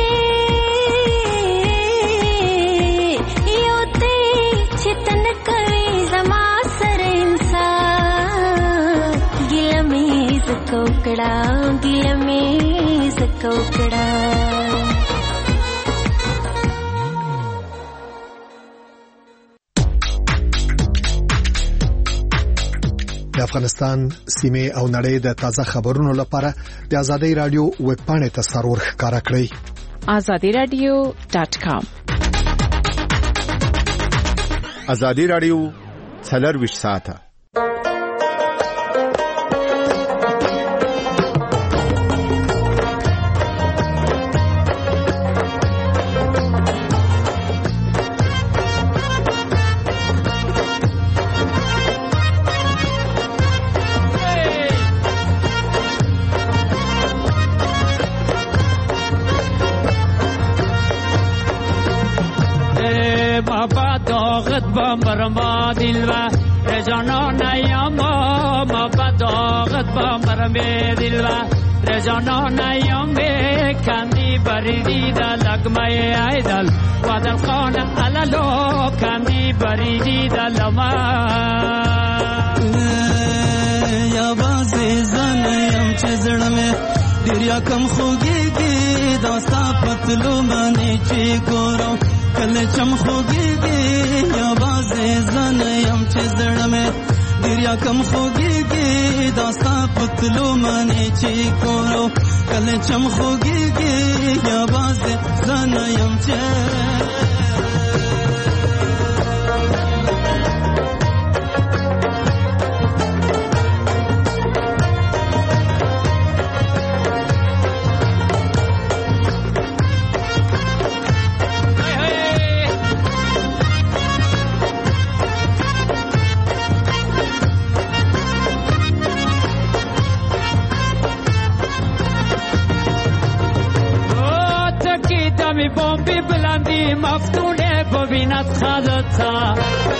یو ته چې تن کوي زما سره انصاف ګیله مې زکوکړه ګیله مې زکوکړه د افغانستان سیمه او نړۍ د تازه خبرونو لپاره د آزادۍ رادیو ویب پاڼې ته سرور ښکارا کړئ azadi radio dot com آزادۍ رادیو څلرویشت ساعته برما دلوا رجانا نیاما ما بداغت با مرمه دلوا رجانا نیامه کندی بریدی دا لگمه ایدل ودل خان علالو کندی بریدی دا لما یا بازی زنیم چه زڑمه دریا کم خوگی گی داستا پتلو منی چی گورو کل چم خوگی گی یا بازی زنیم چه زڑمه دریا کم خوگی گی داستا پتلو منی چی گورو کل چم خوگی گی یا بازی زنیم چه بومبی بلندی مفتونه ببیند خدتا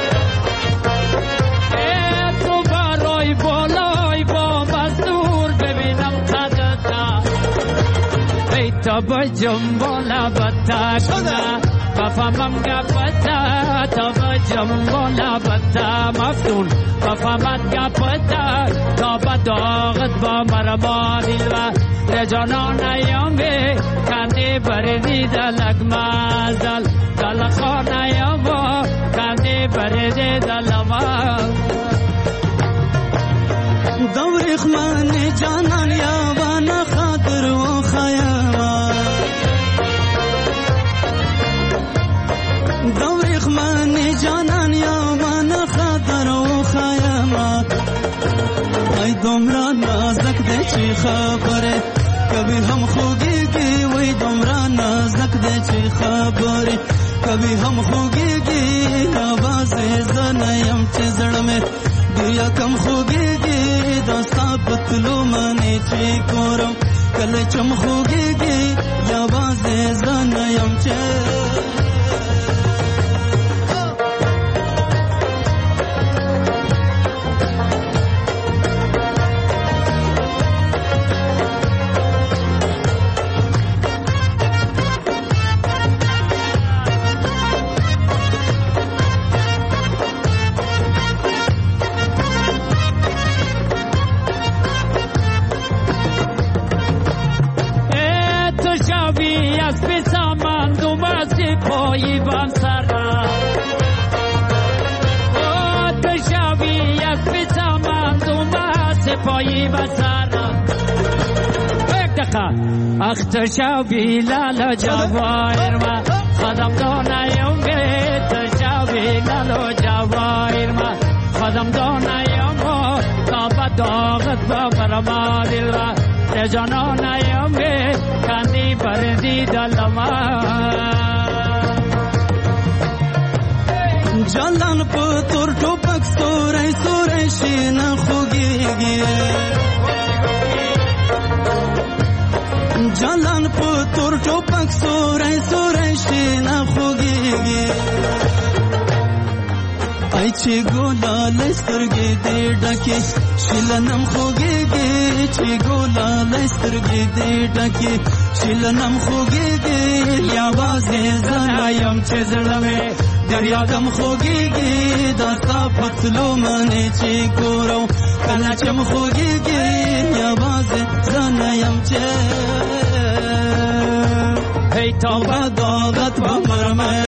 ای تو برای بالای بام از دور ببینم خدتا ای تا با جنبالا بتا کنه بفهمم گپتا تا با جنبالا بتا مفتون بفهمت گپتا تا با داغت با مرما دلوا رجانا نیامه کندی بریدی دلک مازل دل خانه یاما کندی بریدی دلما دور خمان جانان یابان خاطر و خیاما دور خمان جانان یابان خاطر و خیاما ای دمران نازک ده چی خبره کبھی ہم خوگی گی وہی دمرا نازک دے چی خبری کبھی ہم خوگی گی آواز زنیم چی زڑ میں دیا کم خوگی گی دستا پتلو منی چی کورم کل چم خوگی گی آواز زنیم چی سپایی بان سرا تشاوی یک پیتا مندومه سپایی بان سرا یک دقیقه اخ تشاوی لالا جوایر ما خدم دانایم گه تشاوی لالا جوایر ما خدم دانایم کابا داغت ببرما دل را جانانایم گه کاندی بردی دلما جلان پتور ټوپک سورای سورای شین خوږیږي جلان پتور ټوپک سورای سورای شین خوږیږي ای چې ګولا لسترګې دې ډکه شلنم خوږیږي چې ګولا لسترګې دې ډکه شلنم خوږیږي یا وازه زنایم چې زړمه دریا کم خوږیږي دا صفاتلو منې چې ګورو کله چې م خوږیږي یا وازه زنایم چې هی توبه داغت په مرمه